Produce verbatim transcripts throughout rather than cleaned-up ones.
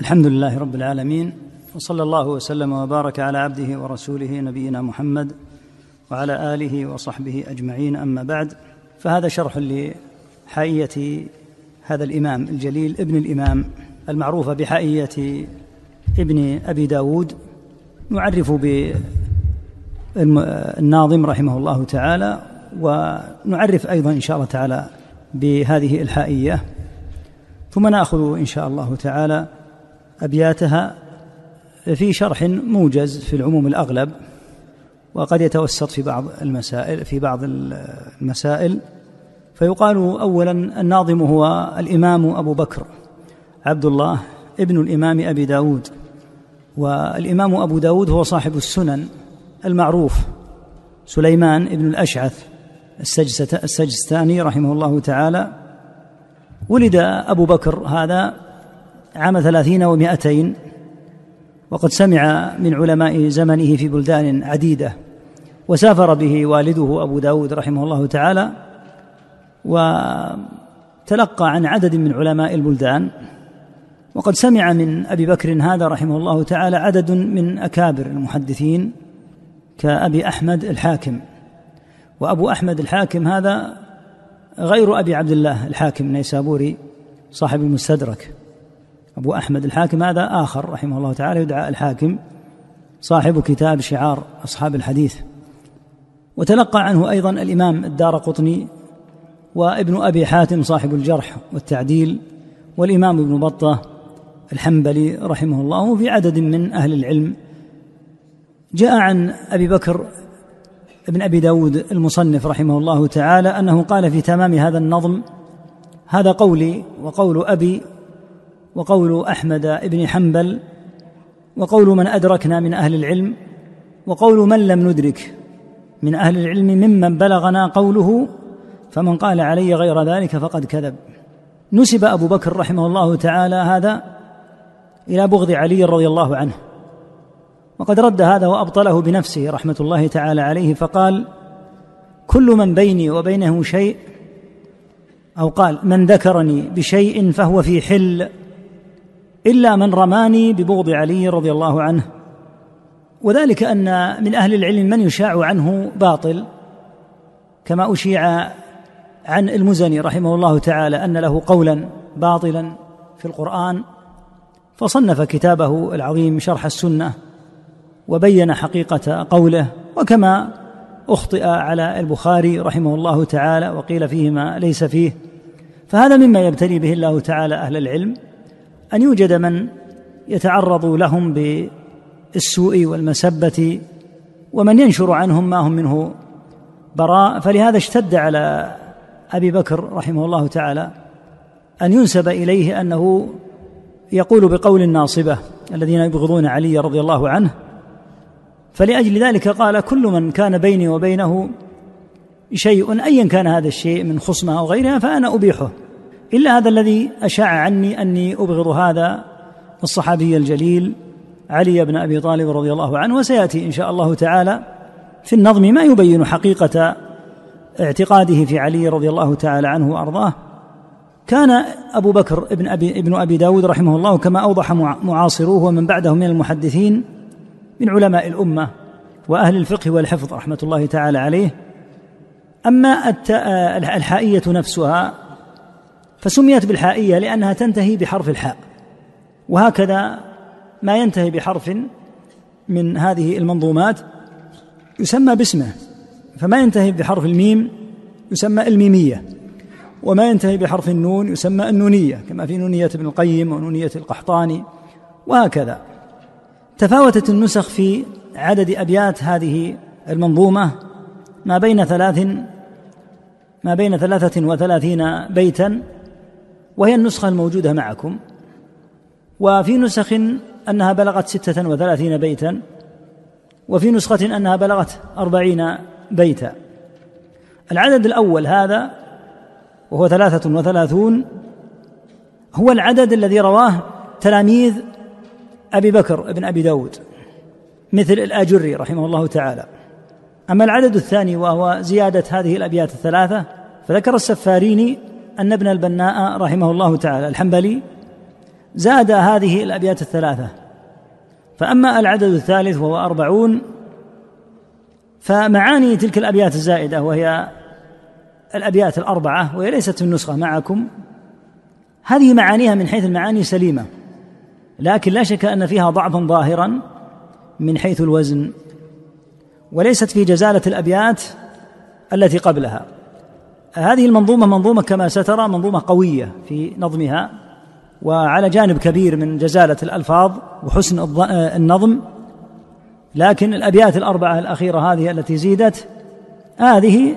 الحمد لله رب العالمين، وصلى الله وسلم وبارك على عبده ورسوله نبينا محمد وعلى آله وصحبه أجمعين. أما بعد، فهذا شرح لحائية هذا الإمام الجليل ابن الإمام المعروفة بحائية ابن أبي داود. نعرف بالناظم رحمه الله تعالى، ونعرف أيضا إن شاء الله تعالى بهذه الحائية، ثم نأخذ إن شاء الله تعالى أبياتها في شرح موجز في العموم الأغلب، وقد يتوسط في بعض المسائل في بعض المسائل فيقال أولا الناظم هو الإمام أبو بكر عبد الله ابن الإمام أبي داود. والإمام أبو داود هو صاحب السنن المعروف سليمان ابن الأشعث السجستاني رحمه الله تعالى. ولد أبو بكر هذا عام ثلاثين ومائتين، وقد سمع من علماء زمنه في بلدان عديدة، وسافر به والده أبو داود رحمه الله تعالى، وتلقى عن عدد من علماء البلدان. وقد سمع من أبي بكر هذا رحمه الله تعالى عدد من أكابر المحدثين كأبي أحمد الحاكم. وأبو أحمد الحاكم هذا غير أبي عبد الله الحاكم النيسابوري صاحب المستدرك. أبو أحمد الحاكم هذا آخر رحمه الله تعالى يدعى الحاكم، صاحب كتاب شعار أصحاب الحديث. وتلقى عنه أيضا الإمام الدارقطني وابن أبي حاتم صاحب الجرح والتعديل، والإمام ابن بطة الحنبلي رحمه الله، وفي عدد من أهل العلم. جاء عن أبي بكر ابن أبي داود المصنف رحمه الله تعالى أنه قال في تمام هذا النظم: هذا قولي وقول أبي وقول أحمد ابن حنبل وقول من أدركنا من أهل العلم وقول من لم ندرك من أهل العلم ممن بلغنا قوله، فمن قال علي غير ذلك فقد كذب. نسب أبو بكر رحمه الله تعالى هذا إلى بغض علي رضي الله عنه، وقد رد هذا وأبطله بنفسه رحمة الله تعالى عليه، فقال: كل من بيني وبينه شيء، أو قال: من ذكرني بشيء فهو في حل إلا من رماني ببغض علي رضي الله عنه. وذلك أن من أهل العلم من يشاع عنه باطل، كما أشيع عن المزني رحمه الله تعالى أن له قولا باطلا في القرآن، فصنف كتابه العظيم شرح السنة وبين حقيقة قوله. وكما أخطئ على البخاري رحمه الله تعالى وقيل فيه ما ليس فيه. فهذا مما يبتلي به الله تعالى أهل العلم، أن يوجد من يتعرض لهم بالسوء والمسبة، ومن ينشر عنهم ما هم منه براء. فلهذا اشتد على أبي بكر رحمه الله تعالى أن ينسب إليه أنه يقول بقول الناصبة الذين يبغضون علي رضي الله عنه. فلأجل ذلك قال: كل من كان بيني وبينه شيء أيا كان هذا الشيء من خصمة أو غيرها فأنا أبيحه، إلا هذا الذي أشاع عني أني أبغض هذا الصحابي الجليل علي بن أبي طالب رضي الله عنه. وسيأتي إن شاء الله تعالى في النظم ما يبين حقيقة اعتقاده في علي رضي الله تعالى عنه وأرضاه. كان أبو بكر ابن أبي, ابن أبي داود رحمه الله كما أوضح معاصروه ومن بعده من المحدثين من علماء الأمة وأهل الفقه والحفظ رحمة الله تعالى عليه. أما الحائية نفسها فسميت بالحائية لأنها تنتهي بحرف الحاء، وهكذا ما ينتهي بحرف من هذه المنظومات يسمى باسمه. فما ينتهي بحرف الميم يسمى الميمية، وما ينتهي بحرف النون يسمى النونية، كما في نونية ابن القيم ونونية القحطاني وهكذا. تفاوتت النسخ في عدد أبيات هذه المنظومة ما بين ثلاث ما بين ثلاثة وثلاثين بيتا، وهي النسخة الموجودة معكم. وفي نسخ أنها بلغت ستة وثلاثين بيتا، وفي نسخة أنها بلغت أربعين بيتا. العدد الأول هذا وهو ثلاثة وثلاثون هو العدد الذي رواه تلاميذ أبي بكر ابن أبي داود مثل الآجري رحمه الله تعالى. أما العدد الثاني وهو زيادة هذه الأبيات الثلاثة، فذكر السفاريني أن ابن البناء رحمه الله تعالى الحنبلي زاد هذه الأبيات الثلاثة. فأما العدد الثالث وهو أربعون فمعاني تلك الأبيات الزائدة، وهي الأبيات الأربعة وهي ليست في النسخة معكم، هذه معانيها من حيث المعاني سليمة، لكن لا شك أن فيها ضعفا ظاهرا من حيث الوزن، وليست في جزالة الأبيات التي قبلها. هذه المنظومة منظومة كما سترى منظومة قوية في نظمها، وعلى جانب كبير من جزالة الألفاظ وحسن النظم، لكن الأبيات الأربعة الأخيرة هذه التي زيدت هذه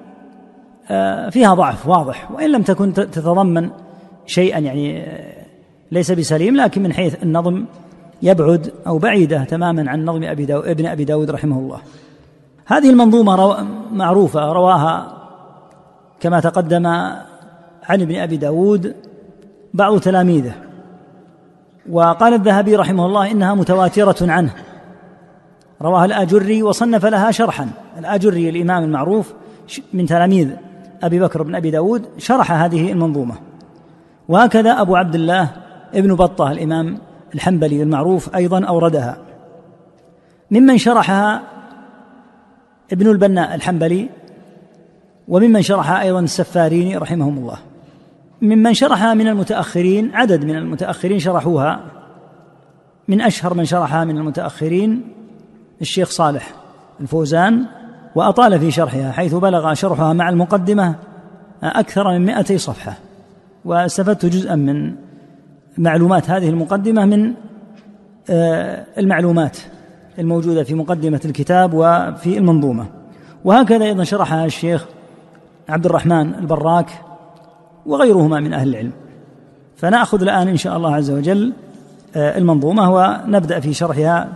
فيها ضعف واضح، وإن لم تكن تتضمن شيئا يعني ليس بسليم، لكن من حيث النظم يبعد أو بعيدة تماما عن نظم أبي داود ابن أبي داود رحمه الله. هذه المنظومة رو معروفة، رواها كما تقدم عن ابن أبي داود بعض تلاميذه، وقال الذهبي رحمه الله إنها متواترة عنه، رواها الآجري وصنف لها شرحا. الآجري الإمام المعروف من تلاميذ أبي بكر بن أبي داود شرح هذه المنظومة، وهكذا أبو عبد الله ابن بطة الإمام الحنبلي المعروف أيضا أوردها. ممن شرحها ابن البناء الحنبلي، وممن شرحها أيضا السفاريني رحمهم الله. ممن شرحها من المتأخرين عدد من المتأخرين شرحوها، من أشهر من شرحها من المتأخرين الشيخ صالح الفوزان، وأطال في شرحها حيث بلغ شرحها مع المقدمة أكثر من مئتي صفحة، واستفدت جزءا من معلومات هذه المقدمة من المعلومات الموجودة في مقدمة الكتاب وفي المنظومة. وهكذا أيضا شرحها الشيخ عبد الرحمن البراك وغيرهما من أهل العلم. فنأخذ الآن إن شاء الله عز وجل المنظومة ونبدأ في شرحها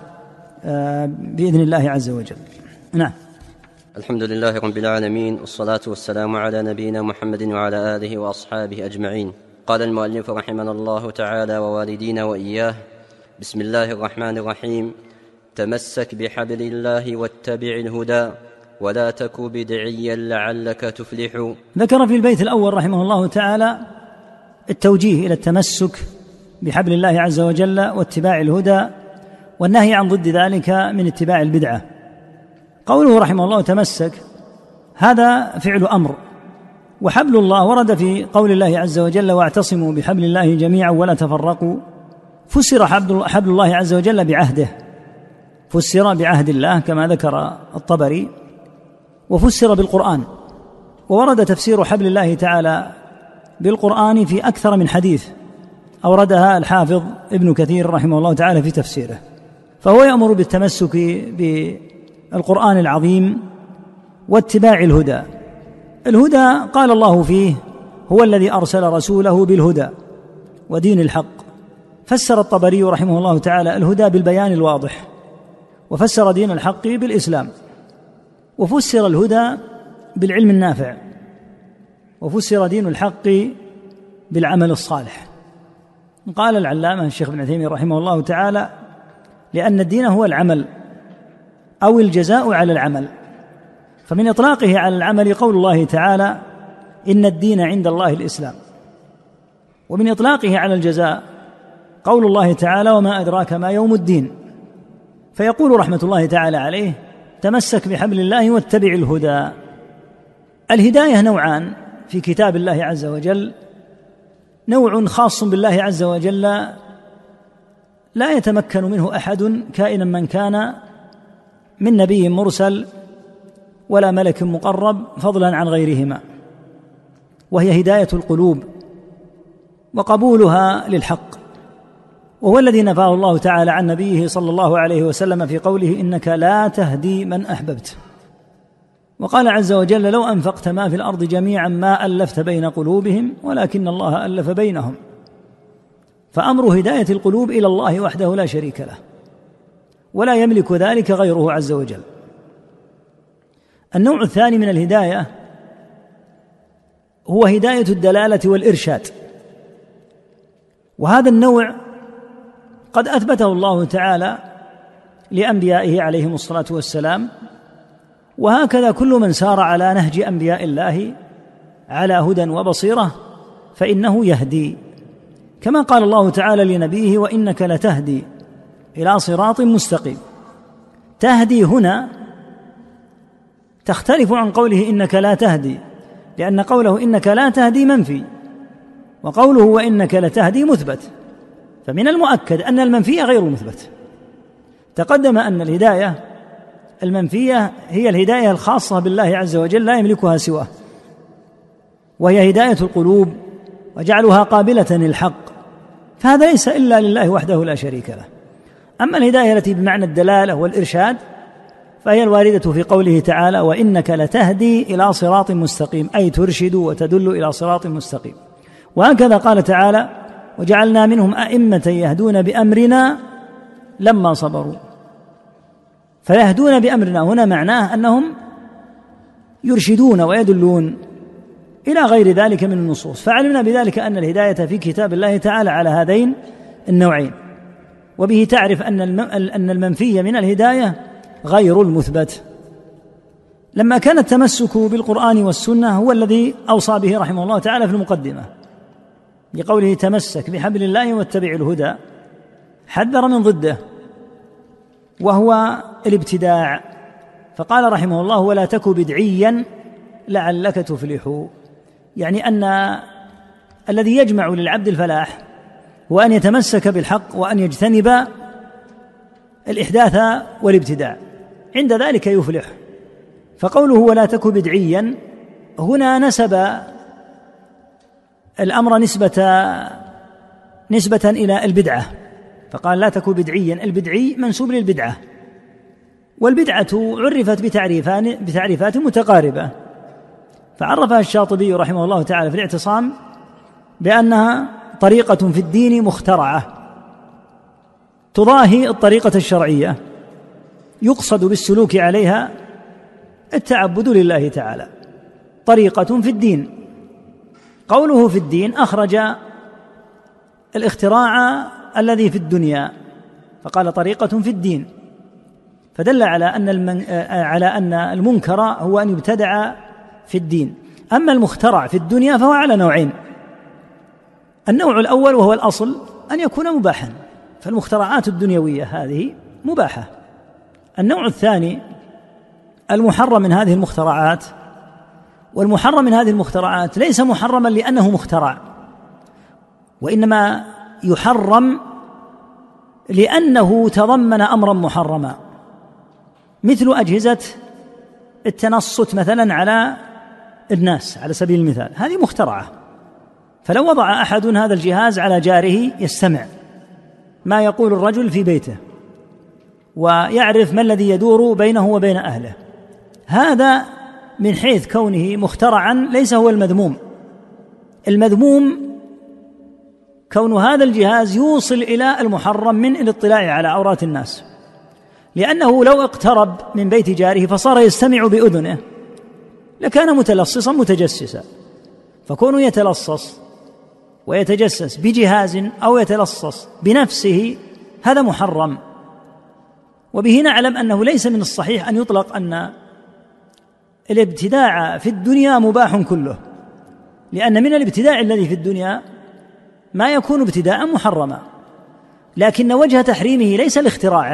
بإذن الله عز وجل. نعم. الحمد لله رب العالمين، والصلاة والسلام على نبينا محمد وعلى آله وأصحابه أجمعين. قال المؤلف رحمنا الله تعالى ووالدينا وإياه: بسم الله الرحمن الرحيم. تمسك بحبل الله واتبع الهدى ولا تك بدعيا لعلك تفلح. ذكر في البيت الأول رحمه الله تعالى التوجيه إلى التمسك بحبل الله عز وجل واتباع الهدى، والنهي عن ضد ذلك من اتباع البدعة. قوله رحمه الله تمسك، هذا فعل أمر، وحبل الله ورد في قول الله عز وجل: واعتصموا بحبل الله جميعا ولا تفرقوا. فسر حبل الله عز وجل بعهده، فسر بعهد الله كما ذكر الطبري، وفسر بالقرآن. وورد تفسير حبل الله تعالى بالقرآن في أكثر من حديث أوردها الحافظ ابن كثير رحمه الله تعالى في تفسيره. فهو يأمر بالتمسك بالقرآن العظيم واتباع الهدى. الهدى قال الله فيه: هو الذي أرسل رسوله بالهدى ودين الحق. فسر الطبري رحمه الله تعالى الهدى بالبيان الواضح، وفسر دين الحق بالإسلام، وفسر الهدى بالعلم النافع، وفسر دين الحق بالعمل الصالح. قال العلامة الشيخ ابن عثيمين رحمه الله تعالى: لأن الدين هو العمل أو الجزاء على العمل. فمن إطلاقه على العمل قول الله تعالى: إن الدين عند الله الإسلام. ومن إطلاقه على الجزاء قول الله تعالى: وما أدراك ما يوم الدين. فيقول رحمة الله تعالى عليه: تمسك بحبل الله واتبع الهدى. الهداية نوعان في كتاب الله عز وجل: نوع خاص بالله عز وجل لا يتمكن منه أحد كائنا من كان من نبي مرسل ولا ملك مقرب فضلا عن غيرهما، وهي هداية القلوب وقبولها للحق، وهو الذي نفاه الله تعالى عن نبيه صلى الله عليه وسلم في قوله: إنك لا تهدي من أحببت. وقال عز وجل: لو أنفقت ما في الأرض جميعا ما ألفت بين قلوبهم ولكن الله ألف بينهم. فأمر هداية القلوب إلى الله وحده لا شريك له، ولا يملك ذلك غيره عز وجل. النوع الثاني من الهداية هو هداية الدلالة والإرشاد، وهذا النوع قد أثبته الله تعالى لأنبيائه عليهم الصلاة والسلام، وهكذا كل من سار على نهج أنبياء الله على هدى وبصيرة فإنه يهدي. كما قال الله تعالى لنبيه: وإنك لتهدي إلى صراط مستقيم. تهدي هنا تختلف عن قوله إنك لا تهدي، لأن قوله إنك لا تهدي منفي، وقوله وإنك لتهدي مثبت، فمن المؤكد أن المنفي غير المثبت. تقدم أن الهداية المنفية هي الهداية الخاصة بالله عز وجل لا يملكها سواه، وهي هداية القلوب وجعلها قابلة للحق، فهذا ليس إلا لله وحده لا شريك له. أما الهداية التي بمعنى الدلالة والإرشاد فهي الواردة في قوله تعالى: وإنك لتهدي إلى صراط مستقيم، أي ترشد وتدل إلى صراط مستقيم. وهكذا قال تعالى: وجعلنا منهم أئمة يهدون بأمرنا لما صبروا. فيهدون بأمرنا هنا معناه أنهم يرشدون ويدلون إلى غير ذلك من النصوص، فعلمنا بذلك أن الهداية في كتاب الله تعالى على هذين النوعين، وبه تعرف أن المنفي من الهداية غير المثبت. لما كان التمسك بالقرآن والسنة هو الذي أوصى به رحمه الله تعالى في المقدمة بقوله: تمسك بحبل الله واتبع الهدى، حذر من ضده وهو الابتداع، فقال رحمه الله: ولا تك بدعيا لعلك تفلح، يعني أن الذي يجمع للعبد الفلاح هو أن يتمسك بالحق وأن يجتنب الإحداث والابتداع، عند ذلك يفلح. فقوله ولا تك بدعيا هنا نسب الأمر نسبة نسبة إلى البدعة، فقال لا تك بدعيا، البدعي منسوب للبدعة، والبدعة عرفت بتعريفان بتعريفات متقاربة، فعرفها الشاطبي رحمه الله تعالى في الاعتصام بأنها طريقة في الدين مخترعة تضاهي الطريقة الشرعية يقصد بالسلوك عليها التعبد لله تعالى، طريقة في الدين. قوله في الدين أخرج الاختراع الذي في الدنيا فقال طريقة في الدين، فدل على أن المن... على أن المنكر هو أن يبتدع في الدين. أما المخترع في الدنيا فهو على نوعين: النوع الأول وهو الأصل أن يكون مباحا، فالمخترعات الدنيوية هذه مباحة. النوع الثاني المحرم من هذه المخترعات، والمحرم من هذه المخترعات ليس محرما لأنه مخترع، وإنما يحرم لأنه تضمن أمرا محرما، مثل أجهزة التنصت مثلا على الناس على سبيل المثال، هذه مخترعة، فلو وضع أحد هذا الجهاز على جاره يستمع ما يقول الرجل في بيته ويعرف ما الذي يدور بينه وبين أهله، هذا من حيث كونه مخترعا ليس هو المذموم. المذموم كون هذا الجهاز يوصل إلى المحرم من الاطلاع على عورات الناس، لأنه لو اقترب من بيت جاره فصار يستمع بأذنه لكان متلصصا متجسسا، فكونه يتلصص ويتجسس بجهاز أو يتلصص بنفسه هذا محرم. وبه نعلم أنه ليس من الصحيح أن يطلق أن الابتداع في الدنيا مباح كله، لأن من الابتداع الذي في الدنيا ما يكون ابتداعا محرما، لكن وجه تحريمه ليس لاختراعه،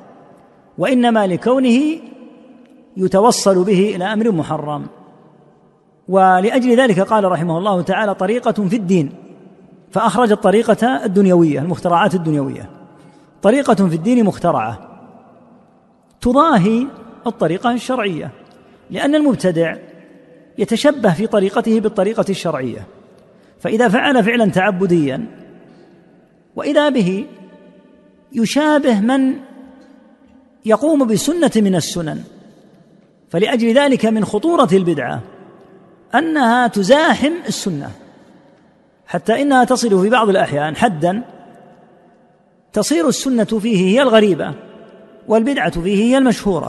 وإنما لكونه يتوصل به إلى أمر محرم. ولأجل ذلك قال رحمه الله تعالى طريقة في الدين، فأخرج الطريقة الدنيوية، المخترعات الدنيوية، طريقة في الدين مخترعة تضاهي الطريقة الشرعية، لأن المبتدع يتشبه في طريقته بالطريقة الشرعية، فإذا فعل فعلا تعبديا وإذا به يشابه من يقوم بسنة من السنن، فلأجل ذلك من خطورة البدعة أنها تزاحم السنة، حتى إنها تصل في بعض الأحيان حدا تصير السنة فيه هي الغريبة والبدعة فيه هي المشهورة.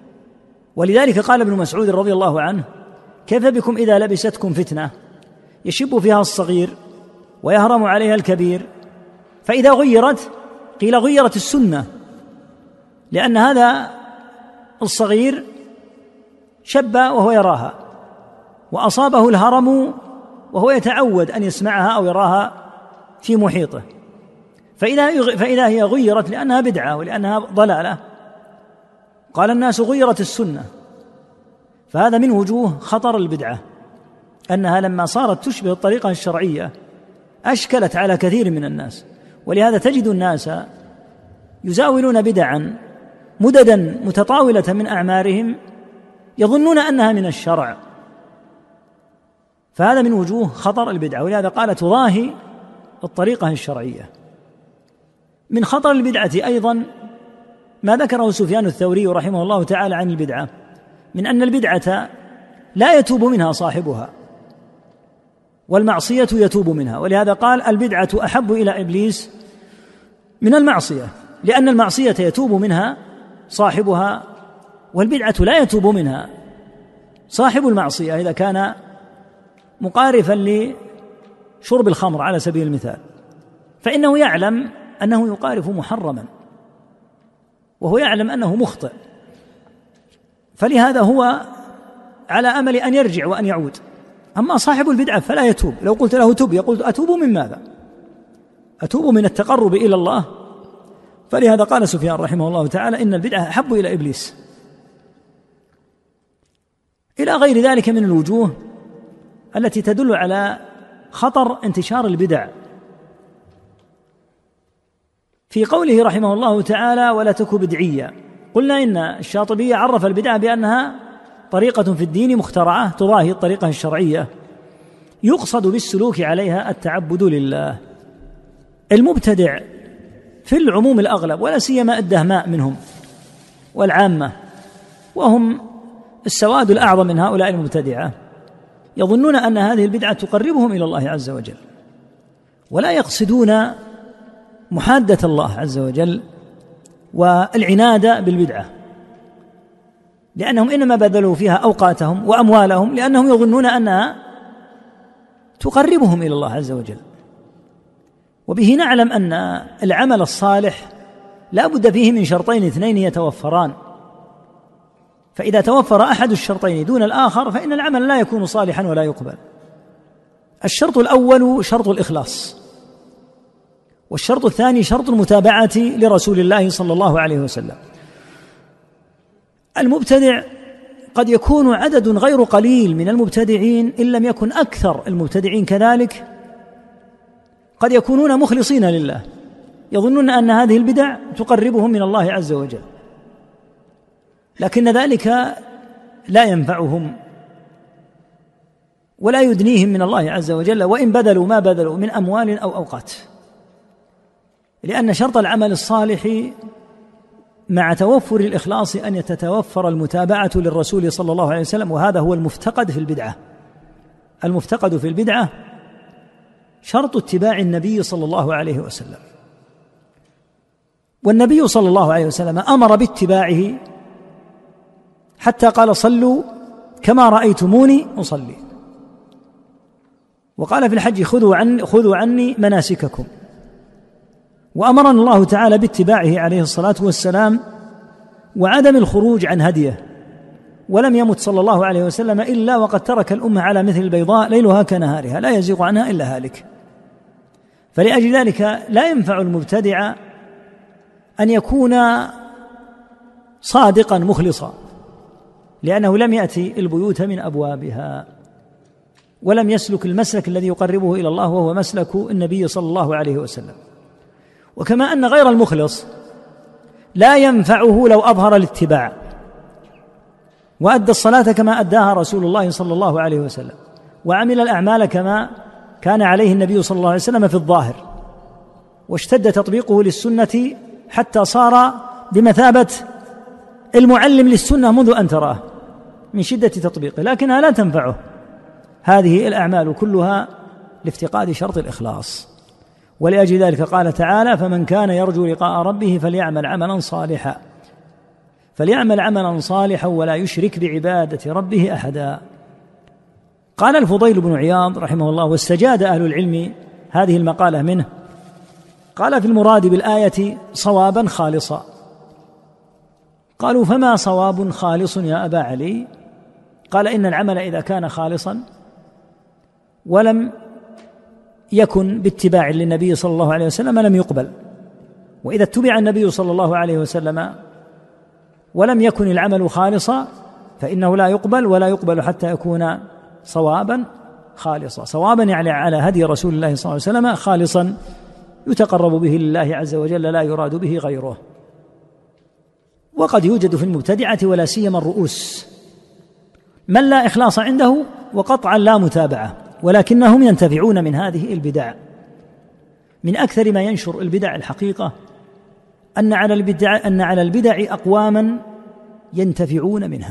ولذلك قال ابن مسعود رضي الله عنه: كيف بكم إذا لبستكم فتنة يشب فيها الصغير ويهرم عليها الكبير، فإذا غيرت قيل غيرت السنة، لأن هذا الصغير شب وهو يراها، وأصابه الهرم وهو يتعود أن يسمعها أو يراها في محيطه، فإذا, فإذا هي غيرت لأنها بدعة ولأنها ضلالة، قال الناس غيرت السنة، فهذا من وجوه خطر البدعة، أنها لما صارت تشبه الطريقة الشرعية أشكلت على كثير من الناس، ولهذا تجد الناس يزاولون بدعا مددا متطاولة من أعمارهم يظنون أنها من الشرع، فهذا من وجوه خطر البدعة، ولهذا قال تضاهي الطريقة الشرعية. من خطر البدعة أيضا ما ذكره سفيان الثوري رحمه الله تعالى عن البدعة، من أن البدعة لا يتوب منها صاحبها والمعصية يتوب منها، ولهذا قال البدعة أحب إلى إبليس من المعصية، لأن المعصية يتوب منها صاحبها والبدعة لا يتوب منها صاحب المعصية إذا كان مقارفا لشرب الخمر على سبيل المثال، فإنه يعلم أنه يقارف محرما وهو يعلم أنه مخطئ، فلهذا هو على أمل أن يرجع وأن يعود. أما صاحب البدعة فلا يتوب، لو قلت له تب يقول أتوب من ماذا؟ أتوب من التقرب إلى الله. فلهذا قال سفيان رحمه الله تعالى إن البدعة أحب إلى إبليس، إلى غير ذلك من الوجوه التي تدل على خطر انتشار البدع. في قوله رحمه الله تعالى ولا تك بدعيا، قلنا إن الشاطبي عرف البدعة بأنها طريقة في الدين مخترعة تضاهي الطريقة الشرعية يقصد بالسلوك عليها التعبد لله. المبتدع في العموم الأغلب ولا سيما الدهماء منهم والعامة، وهم السواد الأعظم من هؤلاء المبتدعة، يظنون أن هذه البدعة تقربهم إلى الله عز وجل، ولا يقصدون محادة الله عز وجل والعناد بالبدعة، لأنهم إنما بذلوا فيها أوقاتهم وأموالهم لأنهم يظنون أنها تقربهم إلى الله عز وجل. وبه نعلم أن العمل الصالح لا بد فيه من شرطين اثنين يتوفران، فإذا توفر أحد الشرطين دون الآخر فإن العمل لا يكون صالحا ولا يقبل. الشرط الأول شرط الإخلاص، والشرط الثاني شرط المتابعة لرسول الله صلى الله عليه وسلم. المبتدع قد يكون عدد غير قليل من المبتدعين إن لم يكن أكثر المبتدعين كذلك قد يكونون مخلصين لله، يظنون أن هذه البدع تقربهم من الله عز وجل، لكن ذلك لا ينفعهم ولا يدنيهم من الله عز وجل وإن بذلوا ما بذلوا من أموال أو أوقات، لأن شرط العمل الصالح مع توفر الإخلاص أن يتتوفر المتابعة للرسول صلى الله عليه وسلم، وهذا هو المفتقد في البدعة. المفتقد في البدعة شرط اتباع النبي صلى الله عليه وسلم، والنبي صلى الله عليه وسلم أمر باتباعه حتى قال صلوا كما رأيتموني أصلي، وقال في الحج خذوا عني, خذوا عني مناسككم، وأمرنا الله تعالى باتباعه عليه الصلاة والسلام وعدم الخروج عن هديه، ولم يمت صلى الله عليه وسلم إلا وقد ترك الأمة على مثل البيضاء ليلها كنهارها لا يزيغ عنها إلا هالك. فلأجل ذلك لا ينفع المبتدع أن يكون صادقا مخلصا، لأنه لم يأتي البيوت من أبوابها ولم يسلك المسلك الذي يقربه إلى الله وهو مسلك النبي صلى الله عليه وسلم. وكما أن غير المخلص لا ينفعه لو أظهر الاتباع وأدى الصلاة كما أداها رسول الله صلى الله عليه وسلم وعمل الأعمال كما كان عليه النبي صلى الله عليه وسلم في الظاهر، واشتد تطبيقه للسنة حتى صار بمثابة المعلم للسنة منذ أن تراه من شدة تطبيقه، لكنها لا تنفعه هذه الأعمال كلها لافتقاد شرط الإخلاص. ولأجل ذلك قال تعالى فمن كان يرجو لقاء ربه فليعمل عملا صالحا فليعمل عملا صالحا ولا يشرك بعبادة ربه أحدا. قال الفضيل بن عياض رحمه الله واستجاد أهل العلم هذه المقالة منه، قال في المراد بالآية صوابا خالصا. قالوا فما صواب خالص يا أبا علي؟ قال إن العمل إذا كان خالصا ولم يكن باتباع للنبي صلى الله عليه وسلم لم يقبل، وإذا اتبع النبي صلى الله عليه وسلم ولم يكن العمل خالصا فإنه لا يقبل، ولا يقبل حتى يكون صوابا خالصا. صوابا يعني على هدي رسول الله صلى الله عليه وسلم، خالصا يتقرب به لله عز وجل لا يراد به غيره. وقد يوجد في المبتدعة ولا سيما الرؤوس من لا إخلاص عنده وقطعا لا متابعة، ولكنهم ينتفعون من هذه البدع. من أكثر ما ينشر البدع الحقيقة أن على البدع أن على البدع أقواما ينتفعون منها،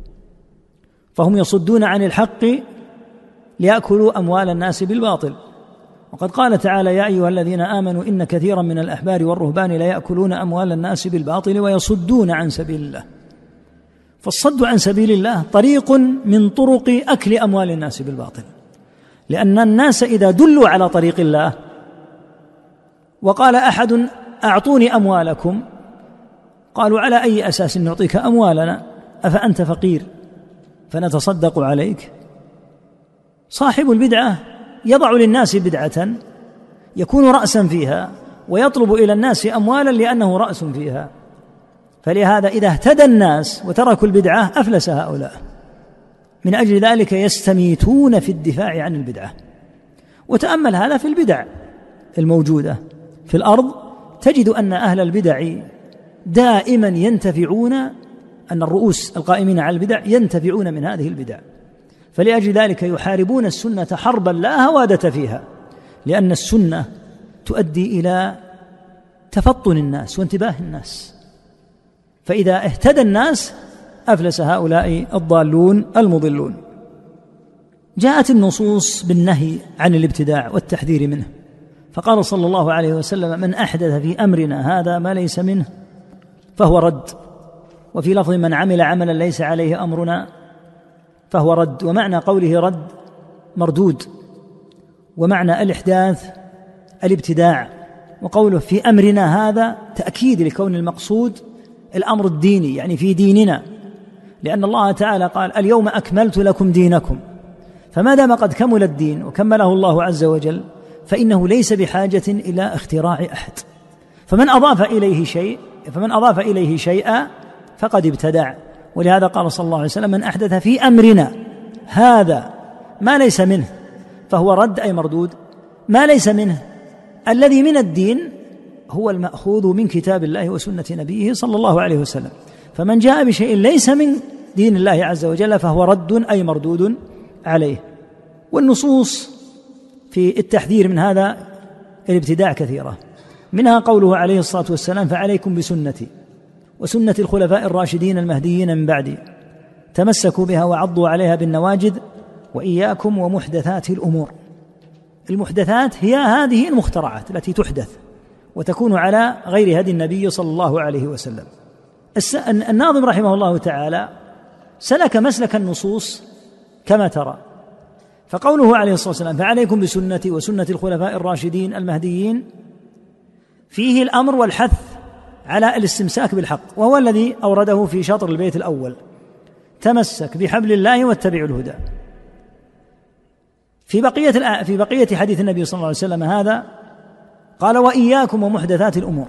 فهم يصدون عن الحق ليأكلوا أموال الناس بالباطل. وقد قال تعالى: يا أيها الذين آمنوا إن كثيرا من الأحبار والرهبان ليأكلون أموال الناس بالباطل ويصدون عن سبيل الله. فالصد عن سبيل الله طريق من طرق أكل أموال الناس بالباطل، لأن الناس إذا دلوا على طريق الله وقال أحد: أعطوني أموالكم، قالوا: على أي أساس نعطيك أموالنا؟ أفأنت فقير فنتصدق عليك؟ صاحب البدعة يضع للناس بدعة يكون رأسا فيها ويطلب إلى الناس أموالا لأنه رأس فيها، فلهذا إذا اهتدى الناس وتركوا البدعة أفلس هؤلاء. من أجل ذلك يستميتون في الدفاع عن البدعة. وتأمل هذا في البدع الموجودة في الأرض، تجد أن أهل البدع دائما ينتفعون، أن الرؤوس القائمين على البدع ينتفعون من هذه البدع، فلأجل ذلك يحاربون السنة حربا لا هوادة فيها، لأن السنة تؤدي إلى تفطن الناس وانتباه الناس، فإذا اهتدى الناس أفلس هؤلاء الضالون المضلون. جاءت النصوص بالنهي عن الابتداع والتحذير منه، فقال صلى الله عليه وسلم: من أحدث في أمرنا هذا ما ليس منه فهو رد. وفي لفظ: من عمل عملا ليس عليه أمرنا فهو رد. ومعنى قوله رد مردود، ومعنى الإحداث الابتداع. وقوله في أمرنا هذا تأكيد لكون المقصود الأمر الديني، يعني في ديننا، لأن الله تعالى قال: اليوم أكملت لكم دينكم. فما دام قد كمل الدين وكمله الله عز وجل فإنه ليس بحاجة إلى اختراع أحد. فمن أضاف إليه شيء فمن أضاف إليه شيئا فقد ابتدع. ولهذا قال صلى الله عليه وسلم: من أحدث في أمرنا هذا ما ليس منه فهو رد، أي مردود. ما ليس منه الذي من الدين هو المأخوذ من كتاب الله وسنة نبيه صلى الله عليه وسلم. فمن جاء بشيء ليس من دين الله عز وجل فهو رد، أي مردود عليه. والنصوص في التحذير من هذا الابتداع كثيرة، منها قوله عليه الصلاة والسلام: فعليكم بسنتي وسنة الخلفاء الراشدين المهديين من بعدي، تمسكوا بها وعضوا عليها بالنواجذ، وإياكم ومحدثات الأمور. المحدثات هي هذه المخترعات التي تحدث وتكون على غير هدي النبي صلى الله عليه وسلم. الناظم رحمه الله تعالى سلك مسلك النصوص كما ترى، فقوله عليه الصلاة والسلام: فعليكم بسنتي وسنة الخلفاء الراشدين المهديين، فيه الأمر والحث على الاستمساك بالحق، وهو الذي أورده في شطر البيت الأول: تمسك بحبل الله واتبع الهدى. في بقية في بقية حديث النبي صلى الله عليه وسلم هذا قال: وإياكم ومحدثات الأمور.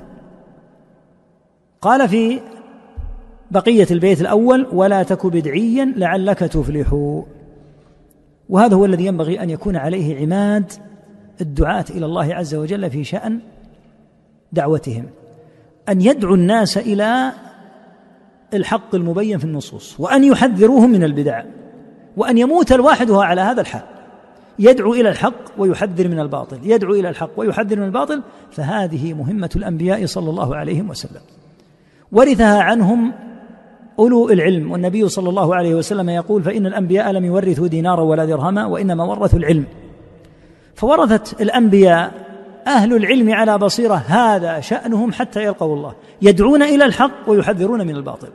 قال في بقية البيت الأول: ولا تك بدعيا لعلك تفلح. وهذا هو الذي ينبغي أن يكون عليه عماد الدعاة إلى الله عز وجل في شأن دعوتهم، أن يدعو الناس إلى الحق المبين في النصوص، وأن يحذروهم من البدع، وأن يموت الواحد وهو على هذا الحال، يدعو إلى الحق ويحذر من الباطل، يدعو إلى الحق ويحذر من الباطل. فهذه مهمة الأنبياء صلى الله عليه وسلم، ورثها عنهم أولو العلم. والنبي صلى الله عليه وسلم يقول: فإن الأنبياء لم يورثوا دينارا ولا درهما وإنما ورثوا العلم. فورثت الأنبياء أهل العلم على بصيرة، هذا شأنهم حتى يلقوا الله، يدعون إلى الحق ويحذرون من الباطل.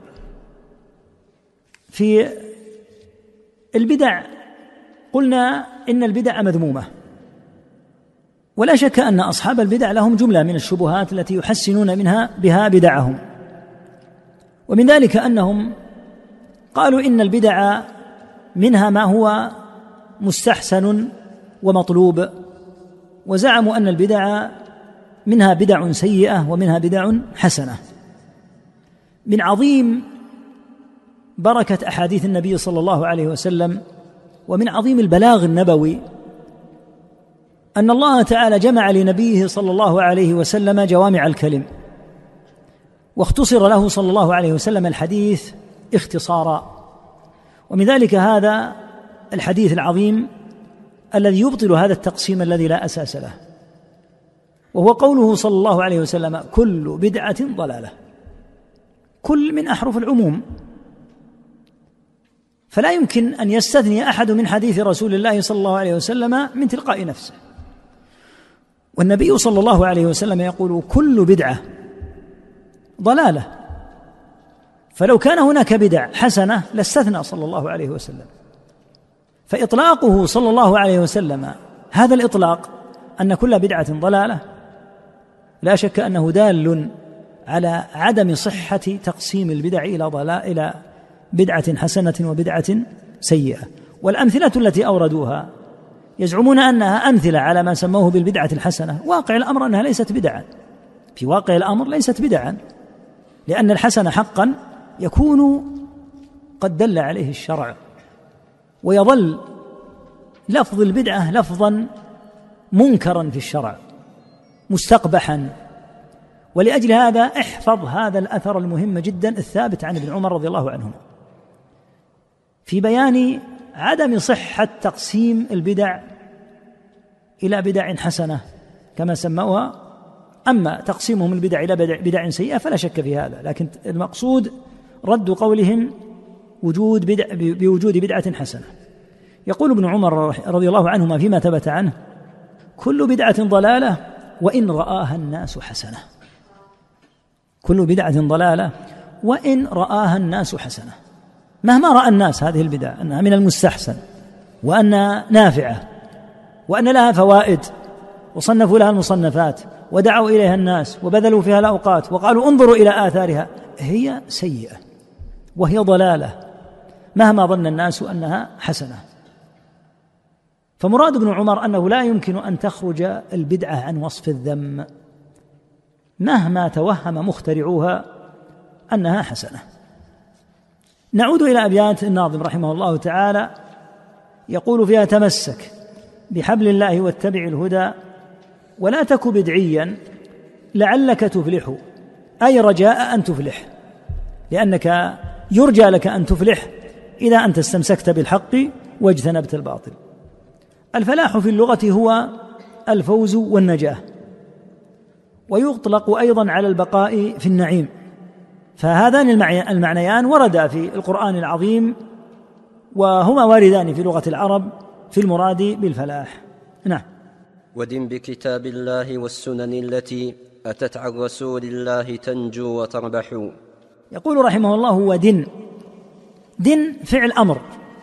في البدع قلنا إن البدع مذمومة، ولا شك أن أصحاب البدع لهم جملة من الشبهات التي يحسنون منها بها بدعهم، ومن ذلك أنهم قالوا إن البدع منها ما هو مستحسن ومطلوب، وزعموا أن البدع منها بدع سيئة ومنها بدع حسنة. من عظيم بركة أحاديث النبي صلى الله عليه وسلم ومن عظيم البلاغ النبوي أن الله تعالى جمع لنبيه صلى الله عليه وسلم جوامع الكلم، واختصر له صلى الله عليه وسلم الحديث اختصارا. ومن ذلك هذا الحديث العظيم الذي يبطل هذا التقسيم الذي لا أساس له، وهو قوله صلى الله عليه وسلم: كل بدعة ضلالة. كل من أحرف العموم، فلا يمكن أن يستثني أحد من حديث رسول الله صلى الله عليه وسلم من تلقاء نفسه. والنبي صلى الله عليه وسلم يقول: كل بدعة ضلالة، فلو كان هناك بدع حسنة لاستثنى صلى الله عليه وسلم. فإطلاقه صلى الله عليه وسلم هذا الإطلاق أن كل بدعة ضلالة لا شك أنه دال على عدم صحة تقسيم البدع إلى ضلال إلى بدعة حسنة وبدعة سيئة. والأمثلة التي أوردوها يزعمون أنها أمثلة على ما سموه بالبدعة الحسنة، واقع الأمر أنها ليست بدعا، في واقع الأمر ليست بدعا، لأن الحسن حقا يكون قد دل عليه الشرع، ويظل لفظ البدعة لفظا منكرا في الشرع مستقبحا. ولأجل هذا احفظ هذا الأثر المهم جدا الثابت عن ابن عمر رضي الله عنهما في بيان عدم صحة تقسيم البدع إلى بدع حسنة كما سموها. أما تقسيمهم البدع إلى بدع سيئة فلا شك في هذا، لكن المقصود رد قولهم وجود بدع بوجود بدعة حسنة. يقول ابن عمر رضي الله عنهما فيما ثبت عنه: كل بدعة ضلالة وإن رآها الناس حسنة. كل بدعة ضلالة وإن رآها الناس حسنة، مهما رأى الناس هذه البدع أنها من المستحسن وأنها نافعة وأن لها فوائد، وصنفوا لها المصنفات ودعوا إليها الناس وبذلوا فيها الأوقات وقالوا انظروا إلى آثارها، هي سيئة وهي ضلالة مهما ظن الناس أنها حسنة. فمراد ابن عمر أنه لا يمكن أن تخرج البدعة عن وصف الذم مهما توهم مخترعوها أنها حسنة. نعود إلى أبيات الناظم رحمه الله تعالى، يقول فيها: تمسك بحبل الله واتبع الهدى ولا تك بدعيا لعلك تفلح، أي رجاء أن تفلح، لأنك يرجى لك أن تفلح إذا أنت استمسكت بالحق واجتنبت الباطل. الفلاح في اللغة هو الفوز والنجاة، ويطلق أيضا على البقاء في النعيم، فهذان المعنيان وردا في القرآن العظيم وهما واردان في لغة العرب في المراد بالفلاح. نعم. ودن بكتاب الله والسنن التي أتت عن رسول الله تنجو وتربح. يقول رحمه الله: ودن. دن فعل أمر،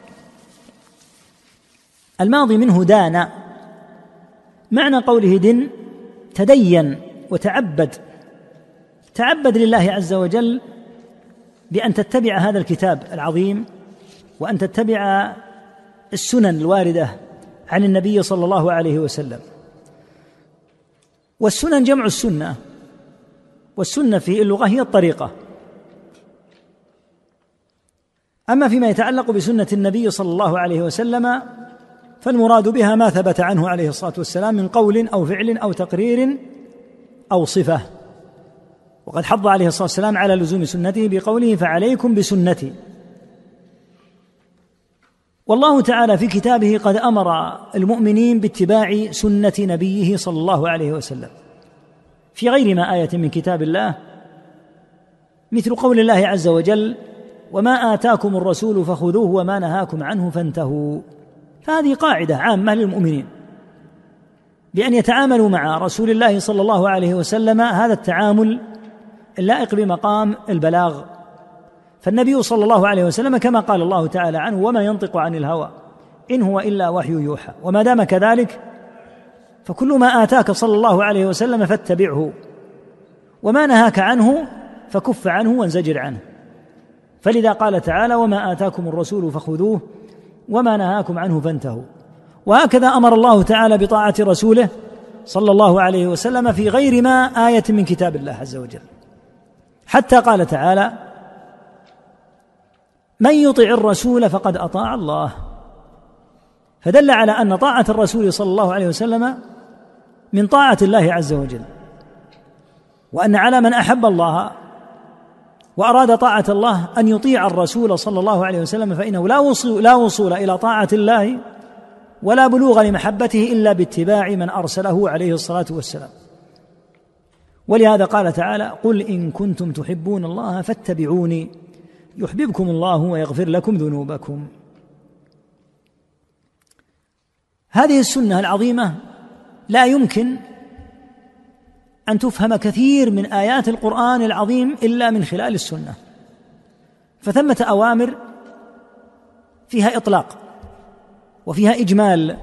الماضي منه دان. معنى قوله دن تدين وتعبد، تعبد لله عز وجل بأن تتبع هذا الكتاب العظيم وأن تتبع السنن الواردة عن النبي صلى الله عليه وسلم. والسنن جمع السنة، والسنة في اللغة هي الطريقة. أما فيما يتعلق بسنة النبي صلى الله عليه وسلم فالمراد بها ما ثبت عنه عليه الصلاة والسلام من قول أو فعل أو تقرير أو صفة. وقد حض عليه الصلاة والسلام على لزوم سنته بقوله: فعليكم بسنتي. والله تعالى في كتابه قد أمر المؤمنين باتباع سنة نبيه صلى الله عليه وسلم في غير ما آية من كتاب الله، مثل قول الله عز وجل: وما آتاكم الرسول فخذوه وما نهاكم عنه فانتهوا. فهذه قاعدة عامة للمؤمنين بأن يتعاملوا مع رسول الله صلى الله عليه وسلم هذا التعامل اللائق بمقام البلاغ. فالنبي صلى الله عليه وسلم كما قال الله تعالى عنه: وما ينطق عن الهوى إن هو إلا وحي يوحى. وما دام كذلك فكل ما آتاك صلى الله عليه وسلم فاتبعه، وما نهاك عنه فكف عنه وانزجر عنه. فلذا قال تعالى: وما آتاكم الرسول فخذوه وما نهاكم عنه فانتهوا. وهكذا أمر الله تعالى بطاعة رسوله صلى الله عليه وسلم في غير ما آية من كتاب الله عز وجل، حتى قال تعالى: من يطع الرسول فقد أطاع الله. فدل على أن طاعة الرسول صلى الله عليه وسلم من طاعة الله عز وجل، وأن على من أحب الله وأراد طاعة الله أن يطيع الرسول صلى الله عليه وسلم، فإنه لا وصول, لا وصول إلى طاعة الله ولا بلوغ لمحبته إلا باتباع من أرسله عليه الصلاة والسلام. ولهذا قال تعالى: قل إن كنتم تحبون الله فاتبعوني يحببكم الله ويغفر لكم ذنوبكم. هذه السنة العظيمة لا يمكن أن تفهم كثير من آيات القرآن العظيم إلا من خلال السنة، فثمة أوامر فيها إطلاق وفيها إجمال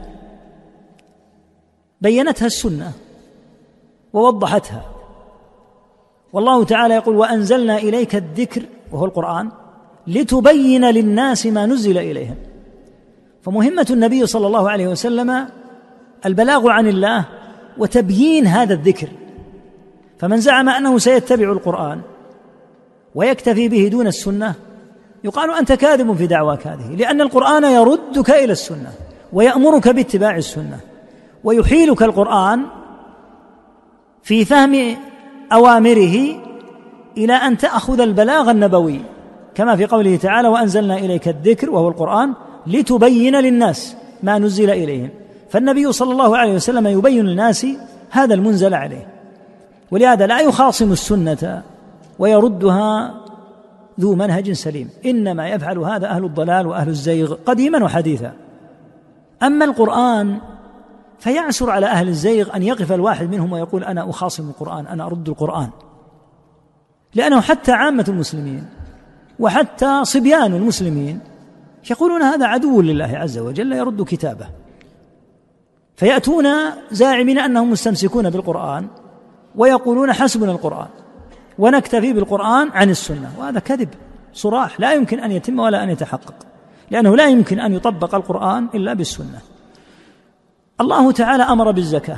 بينتها السنة ووضحتها. والله تعالى يقول: وأنزلنا إليك الذكر، وهو القرآن، لتبين للناس ما نزل إليهم. فمهمة النبي صلى الله عليه وسلم البلاغ عن الله وتبيين هذا الذكر. فمن زعم أنه سيتبع القرآن ويكتفي به دون السنة يقال: أنت كاذب في دعواك هذه، لأن القرآن يردك إلى السنة ويأمرك باتباع السنة، ويحيلك القرآن في فهم أوامره إلى أن تأخذ البلاغ النبوي، كما في قوله تعالى: وأنزلنا إليك الذكر، وهو القرآن، لتبين للناس ما نزل إليهم. فالنبي صلى الله عليه وسلم يبين للناس هذا المنزل عليه، ولهذا لا يخاصم السنة ويردها ذو منهج سليم، إنما يفعل هذا أهل الضلال وأهل الزيغ قديما وحديثا. أما القرآن فيعسر على أهل الزيغ أن يقف الواحد منهم ويقول: أنا أخاصم القرآن، أنا أرد القرآن، لأنه حتى عامة المسلمين وحتى صبيان المسلمين يقولون هذا عدو لله عز وجل يرد كتابه، فيأتون زاعمين أنهم مستمسكون بالقرآن ويقولون: حسبنا القرآن ونكتفي بالقرآن عن السنة. وهذا كذب صراح لا يمكن أن يتم ولا أن يتحقق، لأنه لا يمكن أن يطبق القرآن إلا بالسنة. الله تعالى أمر بالزكاة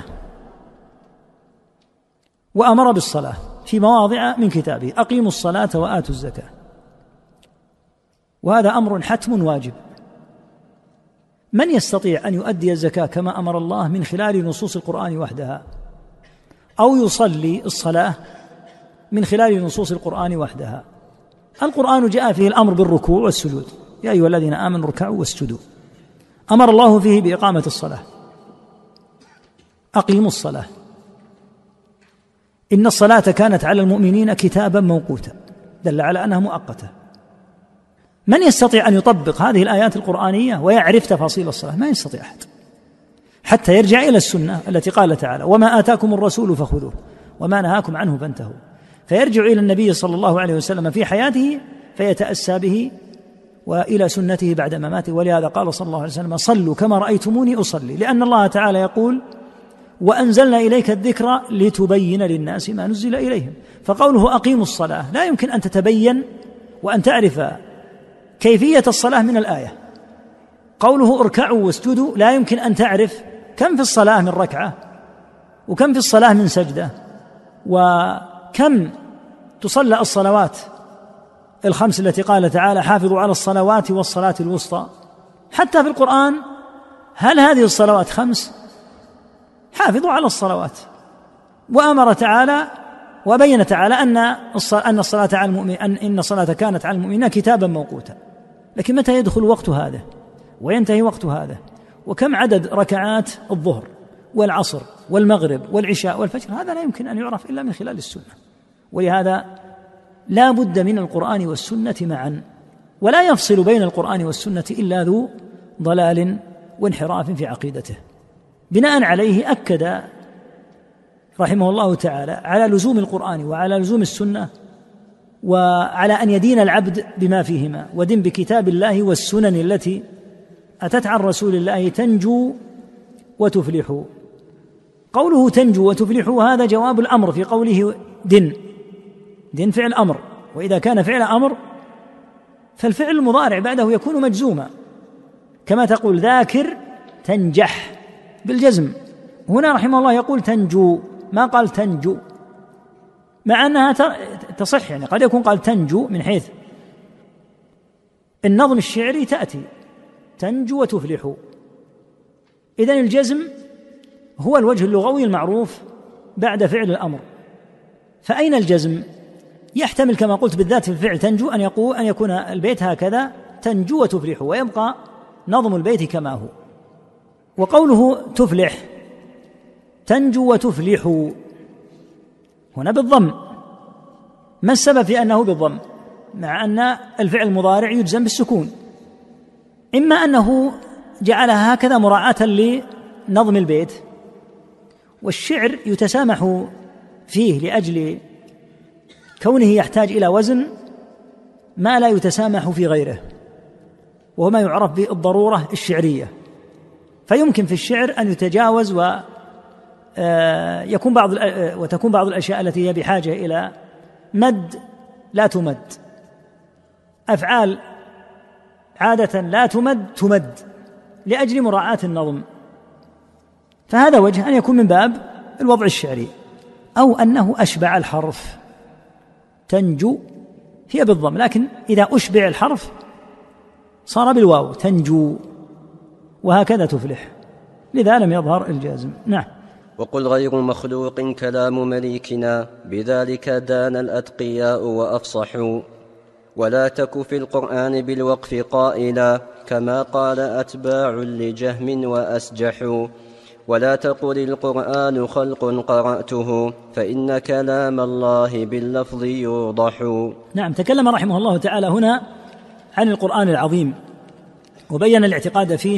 وأمر بالصلاة في مواضع من كتابه: أقيموا الصلاة وآتوا الزكاة. وهذا أمر حتم واجب. من يستطيع أن يؤدي الزكاة كما أمر الله من خلال نصوص القرآن وحدها، أو يصلي الصلاة من خلال نصوص القرآن وحدها؟ القرآن جاء فيه الأمر بالركوع والسجود: يا أيها الذين آمنوا اركعوا واسجدوا. أمر الله فيه بإقامة الصلاة: أقيموا الصلاة. إن الصلاة كانت على المؤمنين كتابا موقوتا، دل على أنها مؤقتة. من يستطيع أن يطبق هذه الآيات القرآنية ويعرف تفاصيل الصلاة؟ ما يستطيع أحد، حتى يرجع إلى السنة التي قال تعالى: وما آتاكم الرسول فخذوه وما نهاكم عنه فانتهوا. فيرجع إلى النبي صلى الله عليه وسلم في حياته فيتأسى به وإلى سنته بعد مماته. ولهذا قال صلى الله عليه وسلم: صلوا كما رأيتموني أصلي، لأن الله تعالى يقول: وأنزلنا إليك الذكر لتبين للناس ما نزل إليهم. فقوله أقيموا الصلاة لا يمكن أن تتبين وأن تعرف كيفية الصلاة من الآية. قوله اركعوا واسجدوا لا يمكن أن تعرف كم في الصلاة من ركعة وكم في الصلاة من سجدة وكم تصلى الصلوات الخمس التي قال تعالى: حافظوا على الصلوات والصلاة الوسطى. حتى في القرآن هل هذه الصلوات خمس؟ حافظوا على الصلوات. وأمر تعالى وبين تعالى أن أن الصلاة على المؤمن أن إن الصلاة كانت على المؤمنين كتابا موقوتا. لكن متى يدخل وقت هذا وينتهي وقت هذا؟ وكم عدد ركعات الظهر والعصر والمغرب والعشاء والفجر؟ هذا لا يمكن أن يعرف إلا من خلال السنة. ولهذا لا بد من القرآن والسنة معا، ولا يفصل بين القرآن والسنة إلا ذو ضلال وانحراف في عقيدته. بناء عليه أكد رحمه الله تعالى على لزوم القرآن وعلى لزوم السنة، وعلى أن يدين العبد بما فيهما، ودن بكتاب الله والسنن التي أتت عن رسول الله تنجو وتفلح. قوله تنجو وتفلح هذا جواب الأمر في قوله دن. دن فعل أمر، وإذا كان فعل أمر فالفعل المضارع بعده يكون مجزوما، كما تقول ذاكر تنجح بالجزم، هنا رحمه الله يقول تنجو، ما قال تنجو، مع أنها تصح، يعني قد يكون قال تنجو من حيث النظم الشعري تأتي تنجو وتفلح. إذن الجزم هو الوجه اللغوي المعروف بعد فعل الأمر. فأين الجزم؟ يحتمل كما قلت بالذات في الفعل تنجو أن يقول أن يكون البيت هكذا تنجو وتفلح، ويبقى نظم البيت كما هو. وقوله تفلح تنجو وتفلح هنا بالضم، ما السبب في أنه بالضم مع أن الفعل المضارع يجزم بالسكون؟ إما أنه جعلها هكذا مراعاة لنظم البيت، والشعر يتسامح فيه لأجل كونه يحتاج إلى وزن ما لا يتسامح في غيره، وهو ما يعرف بالضرورة الشعرية. فيمكن في الشعر أن يتجاوز ويكون بعض وتكون بعض الأشياء التي هي بحاجة إلى مد لا تمد، أفعال عادة لا تمد تمد لأجل مراعاة النظم، فهذا وجه أن يكون من باب الوضع الشعري، أو أنه أشبع الحرف. تنجو هي بالضم، لكن إذا أشبع الحرف صار بالواو تنجو، وهكذا تفلح، لذا لم يظهر الجازم. نعم. وقل غير مخلوق كلام مليكنا، بذلك دان الأتقياء وأفصحوا، ولا تك في القرآن بالوقف قائلا، كما قال أتباع لجهم وأسجحوا، ولا تقل القرآن خلق قرأته، فإن كلام الله باللفظ يوضح. نعم. تكلم رحمه الله تعالى هنا عن القرآن العظيم، وبين الاعتقاد فيه،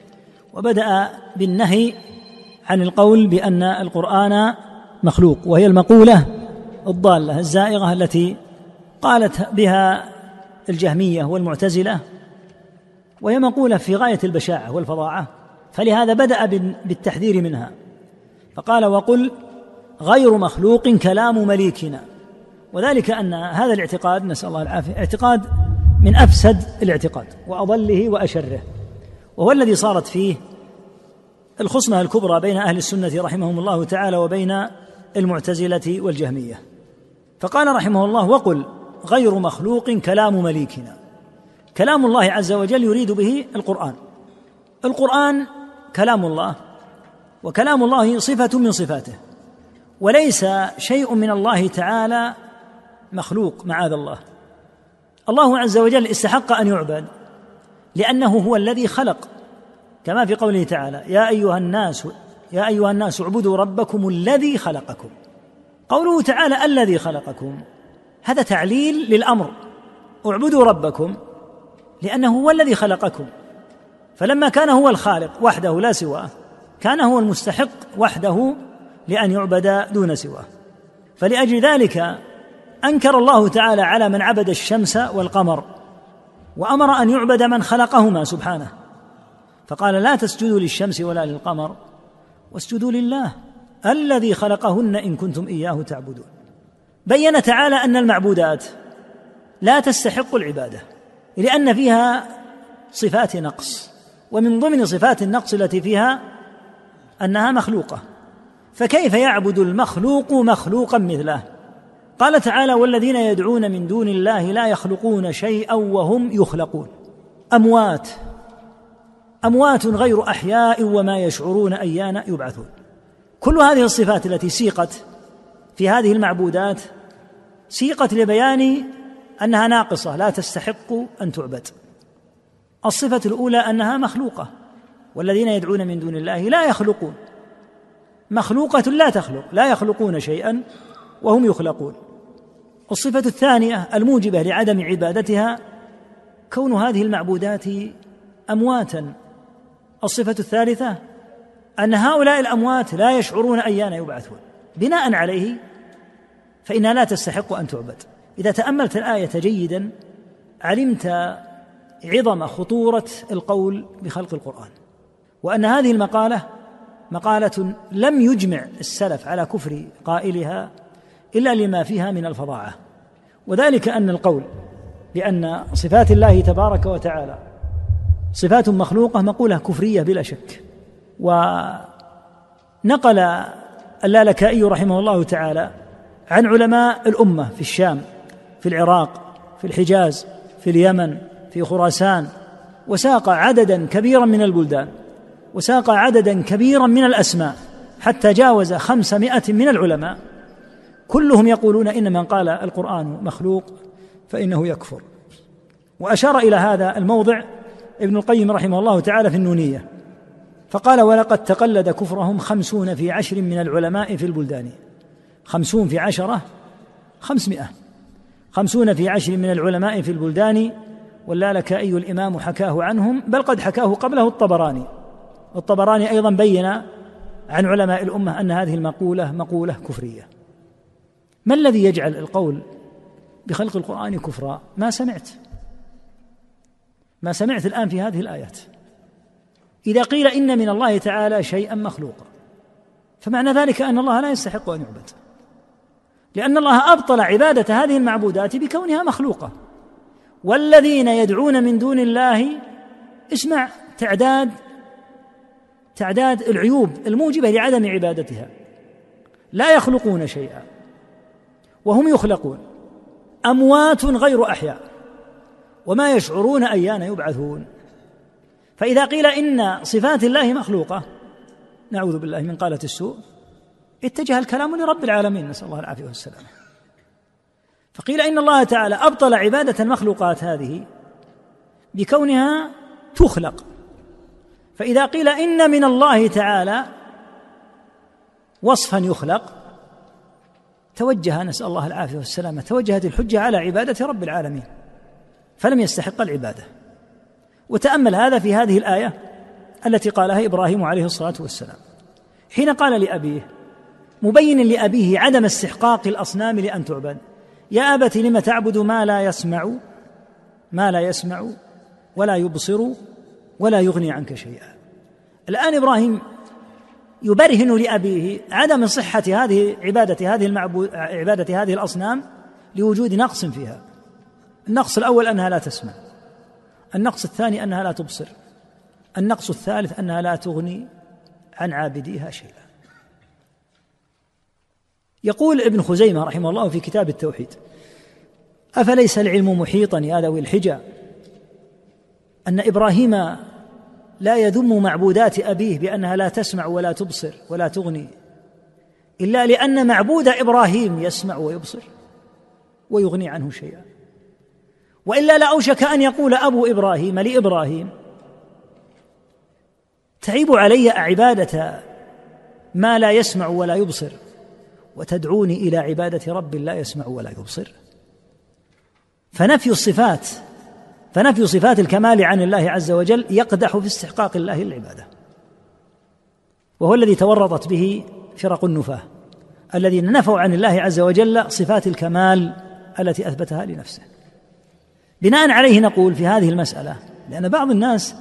وبدأ بالنهي عن القول بأن القرآن مخلوق، وهي المقولة الضالة الزائغة التي قالت بها الجهمية والمعتزلة، وهي مقولة في غاية البشاعة والفظاعة، فلهذا بدأ بالتحذير منها، فقال وقل غير مخلوق كلام مليكنا. وذلك أن هذا الاعتقاد نسأل الله العافية اعتقاد من أفسد الاعتقاد وأضله وأشره، وهو الذي صارت فيه الخصمة الكبرى بين أهل السنة رحمهم الله تعالى وبين المعتزلة والجهمية. فقال رحمه الله وقل غير مخلوق كلام مليكنا. كلام الله عز وجل يريد به القرآن. القرآن كلام الله، وكلام الله صفة من صفاته، وليس شيء من الله تعالى مخلوق معاذ الله. الله عز وجل استحق أن يعبد لأنه هو الذي خلق، كما في قوله تعالى يا أيها الناس يا أيها الناس اعبدوا ربكم الذي خلقكم. قوله تعالى الذي خلقكم هذا تعليل للأمر، اعبدوا ربكم لأنه هو الذي خلقكم، فلما كان هو الخالق وحده لا سواه كان هو المستحق وحده لأن يعبد دون سواه. فلأجل ذلك أنكر الله تعالى على من عبد الشمس والقمر، وأمر أن يعبد من خلقهما سبحانه، فقال لا تسجدوا للشمس ولا للقمر واسجدوا لله الذي خلقهن إن كنتم إياه تعبدون. بين تعالى أن المعبودات لا تستحق العبادة لأن فيها صفات نقص، ومن ضمن صفات النقص التي فيها أنها مخلوقة، فكيف يعبد المخلوق مخلوقا مثله؟ قال تعالى والذين يدعون من دون الله لا يخلقون شيئا وهم يخلقون، أموات أموات غير أحياء وما يشعرون أيان يبعثون. كل هذه الصفات التي سيقت في هذه المعبودات سيقت لبيان أنها ناقصة لا تستحق أن تعبد. الصفة الأولى أنها مخلوقة، والذين يدعون من دون الله لا يخلقون، مخلوقة لا تخلق، لا يخلقون شيئا وهم يخلقون. الصفة الثانية الموجبة لعدم عبادتها كون هذه المعبودات أمواتا. الصفة الثالثة أن هؤلاء الأموات لا يشعرون أيان يبعثون. بناء عليه فإنها لا تستحق أن تعبد. إذا تأملت الآية جيدا علمت عظم خطورة القول بخلق القرآن، وأن هذه المقالة مقالة لم يجمع السلف على كفر قائلها إلا لما فيها من الفظاعة، وذلك أن القول بأن صفات الله تبارك وتعالى صفات مخلوقة مقولة كفرية بلا شك، نقل اللالكائي رحمه الله تعالى عن علماء الأمة في الشام، في العراق، في الحجاز، في اليمن، في خراسان، وساق عددا كبيرا من البلدان، وساق عددا كبيرا من الأسماء، حتى جاوز خمسمائة من العلماء، كلهم يقولون إن من قال القرآن مخلوق فإنه يكفر. وأشار إلى هذا الموضع ابن القيم رحمه الله تعالى في النونية، فقال: ولقد تقلد كفرهم خمسون في عشر من العلماء في البلدان. خمسون في عشرة خمسمائة، خمسون في عشر من العلماء في البلدان. واللالكائي الإمام حكاه عنهم، بل قد حكاه قبله الطبراني. الطبراني أيضا بين عن علماء الأمة أن هذه المقولة مقولة كفرية. ما الذي يجعل القول بخلق القرآن كفرا؟ ما سمعت ما سمعت الآن في هذه الآيات. إذا قيل إن من الله تعالى شيئا مخلوقا، فمعنى ذلك أن الله لا يستحق أن يعبد، لأن الله أبطل عبادة هذه المعبودات بكونها مخلوقة. والذين يدعون من دون الله، اسمع تعداد تعداد العيوب الموجبة لعدم عبادتها: لا يخلقون شيئا وهم يخلقون، أموات غير أحياء، وما يشعرون أيان يبعثون. فإذا قيل إن صفات الله مخلوقة، نعوذ بالله من قالة السوء، اتجه الكلام لرب العالمين، نسأل الله العافية والسلام. فقيل إن الله تعالى أبطل عبادة المخلوقات هذه بكونها تخلق. فإذا قيل إن من الله تعالى وصفا يخلق، توجه، نسأل الله العافية والسلامة، توجهت الحجة على عبادة رب العالمين، فلم يستحق العبادة. وتأمل هذا في هذه الآية التي قالها إبراهيم عليه الصلاة والسلام حين قال لأبيه، مبين لأبيه عدم استحقاق الأصنام لأن تعبد: يا أبت لم تعبد ما لا يسمع ما لا يسمع ولا يبصر ولا يغني عنك شيئا. الآن إبراهيم يبرهن لأبيه عدم صحة هذه عبادة هذه المعبود عبادة هذه الأصنام لوجود نقص فيها. النقص الأول أنها لا تسمع، النقص الثاني أنها لا تبصر، النقص الثالث أنها لا تغني عن عابديها شيئا. يقول ابن خزيمة رحمه الله في كتاب التوحيد: أفليس العلم محيطا يا ذوي الحجى أن إبراهيم لا يذم معبودات أبيه بأنها لا تسمع ولا تبصر ولا تغني إلا لأن معبود إبراهيم يسمع ويبصر ويغني عنه شيئا، وإلا لأوشك أن يقول أبو إبراهيم لإبراهيم: تعيب علي عبادة ما لا يسمع ولا يبصر وتدعوني إلى عبادة رب لا يسمع ولا يبصر. فنفي الصفات فنفي صفات الكمال عن الله عز وجل يقدح في استحقاق الله العبادة، وهو الذي تورطت به فرق النفاة الذين نفوا عن الله عز وجل صفات الكمال التي أثبتها لنفسه. بناء عليه نقول في هذه المسألة، لأن بعض الناس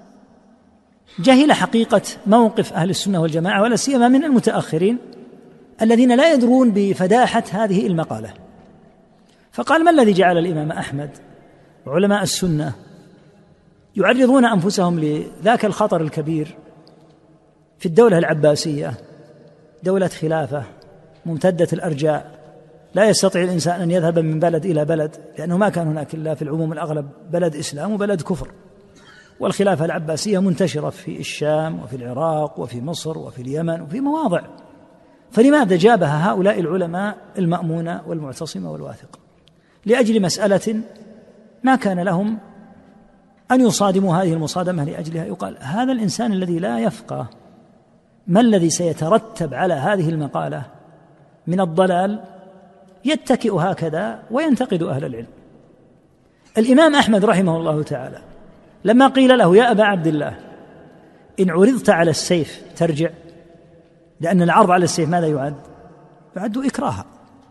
جهل حقيقة موقف أهل السنة والجماعة، ولا سيما من المتأخرين الذين لا يدرون بفداحة هذه المقالة، فقال: ما الذي جعل الإمام أحمد وعلماء السنة يعرضون أنفسهم لذاك الخطر الكبير في الدولة العباسية، دولة خلافة ممتدة الأرجاء، لا يستطيع الإنسان أن يذهب من بلد إلى بلد، لأنه ما كان هناك إلا في العموم الأغلب بلد إسلام وبلد كفر، والخلافة العباسية منتشرة في الشام وفي العراق وفي مصر وفي اليمن وفي مواضع. فلماذا جابها هؤلاء العلماء المأمونة والمعتصمة والواثقة؟ لأجل مسألة ما كان لهم أن يصادموا هذه المصادمة لأجلها. يقال: هذا الإنسان الذي لا يفقه ما الذي سيترتب على هذه المقالة من الضلال يتكئ هكذا وينتقد أهل العلم. الإمام أحمد رحمه الله تعالى لما قيل له: يا أبا عبد الله، إن عرضت على السيف ترجع، لأن العرض على السيف ماذا يعد؟ يعد إكراها،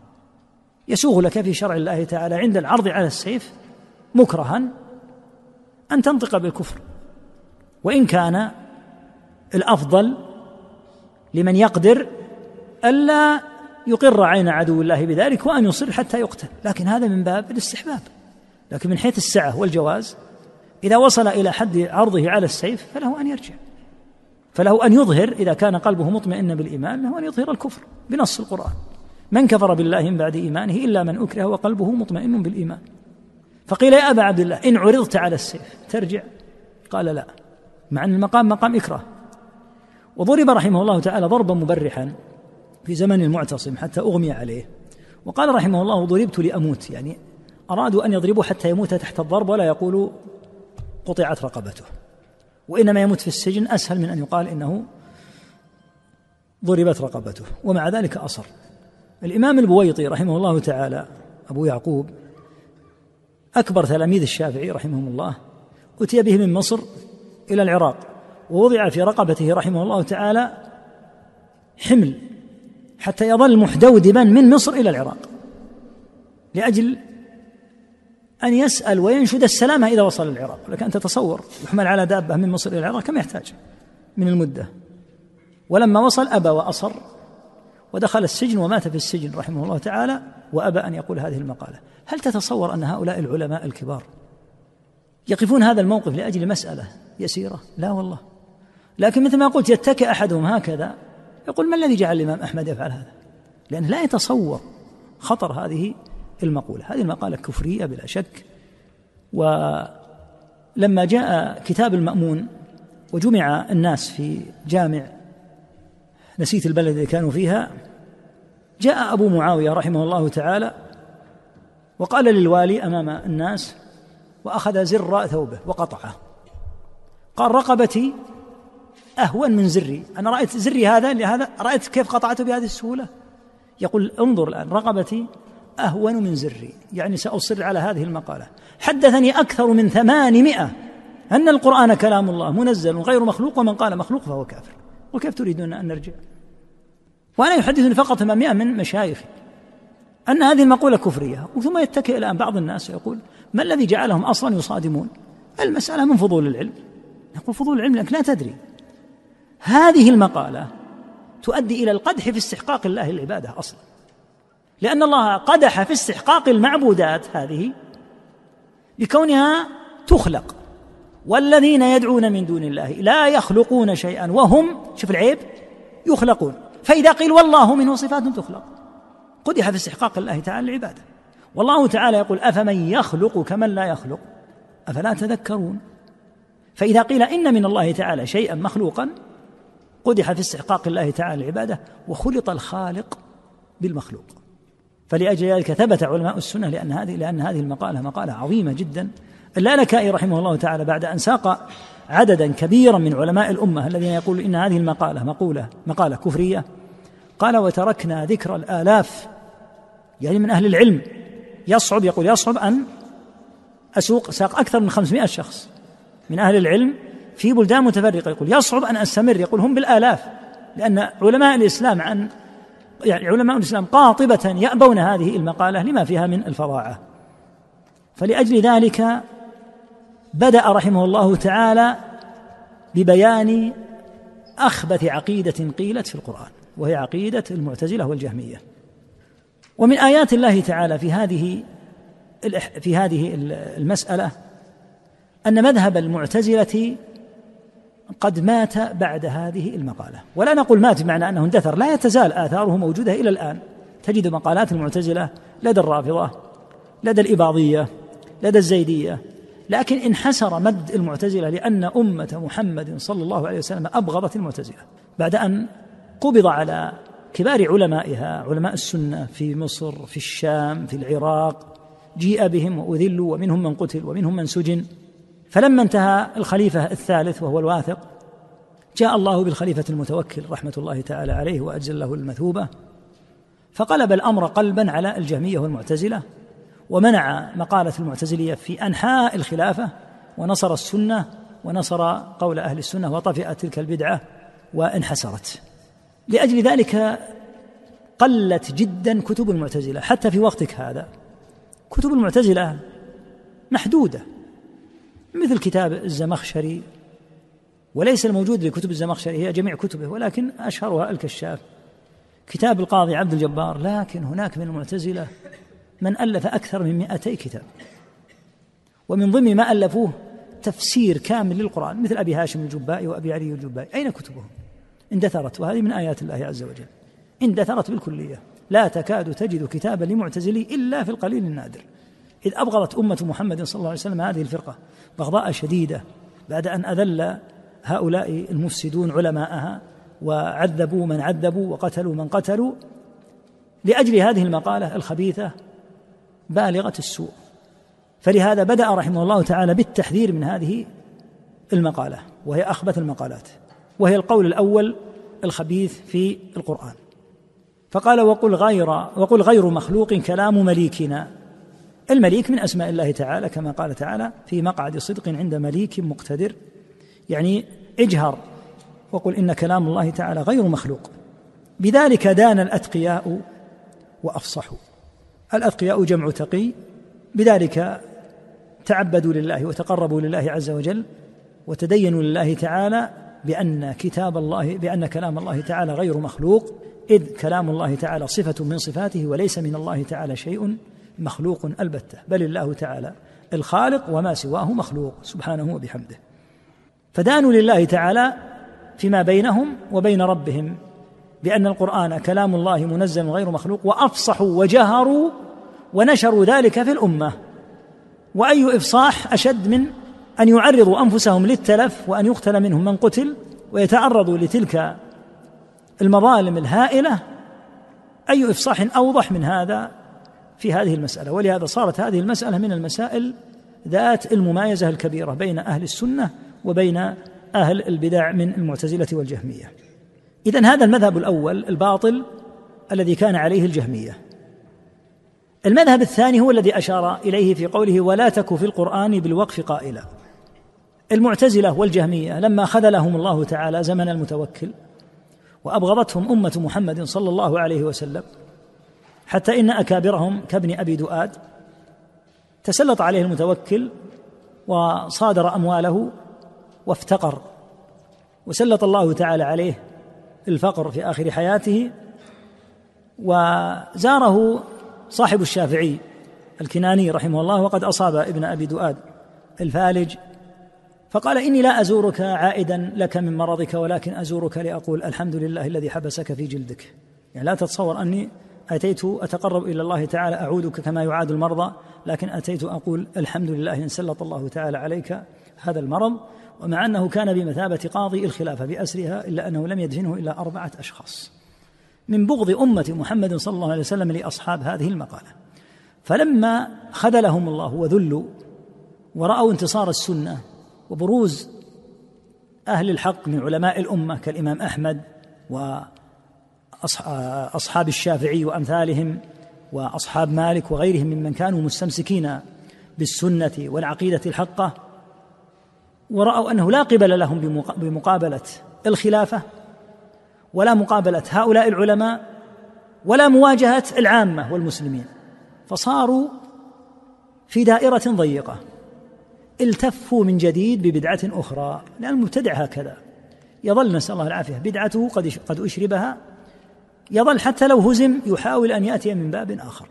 يسوغ لك في شرع الله تعالى عند العرض على السيف مكرها أن تنطق بالكفر، وإن كان الأفضل لمن يقدر ألا يقر عين عدو الله بذلك وأن يصر حتى يقتل، لكن هذا من باب الاستحباب. لكن من حيث السعة والجواز إذا وصل إلى حد عرضه على السيف فله أن يرجع. فله أن يظهر إذا كان قلبه مطمئنا بالإيمان له أن يظهر الكفر بنص القرآن: من كفر بالله من بعد إيمانه إلا من أكره وقلبه مطمئن بالإيمان. فقيل: يا أبا عبد الله إن عرضت على السيف ترجع؟ قال: لا، مع أن المقام مقام إكراه. وضرب رحمه الله تعالى ضربا مبرحا في زمن المعتصم حتى أغمي عليه، وقال رحمه الله: ضربت لأموت، يعني أرادوا أن يضربوا حتى يموت تحت الضرب ولا يقولوا قطعت رقبته، وإنما يموت في السجن أسهل من أن يقال إنه ضربت رقبته، ومع ذلك أصر. الإمام البويطي رحمه الله تعالى أبو يعقوب أكبر تلاميذ الشافعي رحمه الله أتي به من مصر إلى العراق، ووضع في رقبته رحمه الله تعالى حمل حتى يظل محدودبا من مصر إلى العراق، لأجل أن يسأل وينشد السلامة إذا وصل العراق. لك أن تتصور يحمل على دابة من مصر إلى العراق كم يحتاج من المدة. ولما وصل أبى وأصر ودخل السجن ومات في السجن رحمه الله تعالى، وأبى أن يقول هذه المقالة. هل تتصور أن هؤلاء العلماء الكبار يقفون هذا الموقف لأجل مسألة يسيرة؟ لا والله. لكن مثل ما قلت يتكئ أحدهم هكذا يقول: ما الذي جعل الإمام أحمد يفعل هذا؟ لأنه لا يتصور خطر هذه المقولة. هذه المقالة كفرية بلا شك. ولما جاء كتاب المأمون وجمع الناس في جامع، نسيت البلد الذي كانوا فيها، جاء أبو معاوية رحمه الله تعالى وقال للوالي أمام الناس، وأخذ زر ثوبه وقطعه، قال: رقبتي أهون من زري، أنا رأيت زري هذا لهذا، رأيت كيف قطعته بهذه السهولة؟ يقول: انظر الآن، رقبتي أهون من زري، يعني سأصر على هذه المقالة. حدثني أكثر من ثمانمائة أن القرآن كلام الله منزل غير مخلوق، ومن قال مخلوق فهو كافر. وكيف تريدون أن نرجع؟ وأنا يحدثني فقط ثمانمائة من مشايخ أن هذه المقولة كفرية. وثم يتكئ الآن بعض الناس ويقول: ما الذي جعلهم أصلا يصادمون المسألة من فضول العلم؟ نقول: فضول العلم لأنك لا تدري. هذه المقالة تؤدي إلى القدح في استحقاق الله العبادة أصلا، لأن الله قدح في استحقاق المعبودات هذه بكونها تخلق، والذين يدعون من دون الله لا يخلقون شيئا وهم، شوف العيب، يخلقون. فإذا قيل والله منه صفات تخلق، قدح في استحقاق الله تعالى العبادة. والله تعالى يقول: أفمن يخلق كمن لا يخلق أفلا تذكرون. فإذا قيل إن من الله تعالى شيئا مخلوقا قدح في استحقاق الله تعالى العبادة، وخلط الخالق بالمخلوق. فلأجل ذلك ثبت علماء السنة لأن هذه لأن هذه المقالة مقالة عظيمة جدا. اللالكائي رحمه الله تعالى بعد أن ساق عددا كبيرا من علماء الأمة الذين يقولون إن هذه المقالة مقولة مقالة كفرية، قال: وتركنا ذكر الآلاف، يعني من أهل العلم، يصعب يقول يصعب أن أسوق ساق أكثر من خمسمائة شخص من أهل العلم في بلدان متفرقة، يقول يصعب أن أستمر، يقول هم بالآلاف، لأن علماء الإسلام عن يعني علماء الإسلام قاطبة يأبون هذه المقالة لما فيها من الفظاعة. فلأجل ذلك بدأ رحمه الله تعالى ببيان أخبث عقيدة قيلت في القرآن، وهي عقيدة المعتزلة والجهمية. ومن آيات الله تعالى في هذه في هذه المسألة أن مذهب المعتزلة قد مات بعد هذه المقالة، ولا نقول مات بمعنى أنه اندثر، لا، يتزال آثاره موجودة إلى الآن. تجد مقالات المعتزلة لدى الرافضة، لدى الإباضية، لدى الزيدية، لكن انحسر مد المعتزلة لأن أمة محمد صلى الله عليه وسلم أبغضت المعتزلة بعد أن قبض على كبار علمائها، علماء السنة في مصر، في الشام، في العراق، جيء بهم وأذلوا، ومنهم من قتل ومنهم من سجن. فلما انتهى الخليفة الثالث وهو الواثق، جاء الله بالخليفة المتوكل رحمة الله تعالى عليه وأجزل له المثوبة، فقلب الأمر قلبا على الجهمية والمعتزلة، ومنع مقالة المعتزلية في أنحاء الخلافة، ونصر السنة ونصر قول أهل السنة، وطفئت تلك البدعة وانحسرت. لأجل ذلك قلت جدا كتب المعتزلة حتى في وقتك هذا. كتب المعتزلة محدودة، مثل كتاب الزمخشري، وليس الموجود لكتب الزمخشري هي جميع كتبه، ولكن أشهرها الكشاف، كتاب القاضي عبد الجبار. لكن هناك من المعتزلة من ألف أكثر من مئتي كتاب، ومن ضمن ما ألفوه تفسير كامل للقرآن مثل أبي هاشم الجبائي وأبي علي الجبائي، أين كتبهم؟ اندثرت، وهذه من آيات الله عز وجل، اندثرت بالكلية. لا تكاد تجد كتابا لمعتزلي إلا في القليل النادر، إذ أبغضت أمة محمد صلى الله عليه وسلم هذه الفرقة بغضاء شديدة بعد أن أذل هؤلاء المفسدون علماءها وعذبوا من عذبوا وقتلوا من قتلوا لأجل هذه المقالة الخبيثة بالغة السوء. فلهذا بدأ رحمه الله تعالى بالتحذير من هذه المقالة، وهي أخبث المقالات، وهي القول الأول الخبيث في القرآن. فقال: وقل غير وقل غير مخلوق كلام مليكنا. المليك من أسماء الله تعالى، كما قال تعالى: في مقعد صدق عند مليك مقتدر، يعني اجهر وقل إن كلام الله تعالى غير مخلوق. بذلك دان الأتقياء وأفصحوا. الأتقياء جمع تقي، بذلك تعبدوا لله وتقربوا لله عز وجل وتدينوا لله تعالى بأن كتاب الله بأن كلام الله تعالى غير مخلوق، إذ كلام الله تعالى صفة من صفاته وليس من الله تعالى شيء مخلوق البتة، بل الله تعالى الخالق وما سواه مخلوق سبحانه وبحمده. فدانوا لله تعالى فيما بينهم وبين ربهم بأن القرآن كلام الله منزل غير مخلوق، وأفصحوا وجهروا ونشروا ذلك في الأمة. وأي إفصاح أشد من أن يعرضوا أنفسهم للتلف وأن يقتل منهم من قتل ويتعرضوا لتلك المظالم الهائلة؟ أي إفصاح أوضح من هذا في هذه المسألة؟ ولهذا صارت هذه المسألة من المسائل ذات الممايزة الكبيرة بين أهل السنة وبين أهل البدع من المعتزلة والجهمية. إذن هذا المذهب الأول الباطل الذي كان عليه الجهمية. المذهب الثاني هو الذي أشار إليه في قوله: ولا تك في القرآن بالوقف قائلا. المعتزلة والجهمية لما خذلهم الله تعالى زمن المتوكل وأبغضتهم أمة محمد صلى الله عليه وسلم، حتى إن أكابرهم كابن أبي دؤاد تسلط عليه المتوكل وصادر أمواله وافتقر، وسلط الله تعالى عليه الفقر في آخر حياته. وزاره صاحب الشافعي الكناني رحمه الله وقد أصاب ابن أبي دؤاد الفالج، فقال: إني لا أزورك عائدا لك من مرضك، ولكن أزورك لأقول الحمد لله الذي حبسك في جلدك. يعني لا تتصور أني أتيت أتقرب إلى الله تعالى أعودك كما يعاد المرضى، لكن أتيت أقول الحمد لله إن سلط الله تعالى عليك هذا المرض. ومع أنه كان بمثابة قاضي الخلافة بأسرها، إلا أنه لم يدفنه إلا أربعة أشخاص من بغض أمة محمد صلى الله عليه وسلم لأصحاب هذه المقالة. فلما خذلهم الله وذلوا ورأوا انتصار السنة وبروز أهل الحق من علماء الأمة كالإمام أحمد وأصحاب الشافعي وأمثالهم وأصحاب مالك وغيرهم ممن كانوا مستمسكين بالسنة والعقيدة الحقة، ورأوا أنه لا قبل لهم بمقابلة الخلافة ولا مقابلة هؤلاء العلماء ولا مواجهة العامة والمسلمين، فصاروا في دائرة ضيقة، التفوا من جديد ببدعة أخرى. لأن المبتدع هكذا يظل، نسأل الله العافية، بدعته قد قد أشربها، يظل حتى لو هزم يحاول أن يأتي من باب آخر.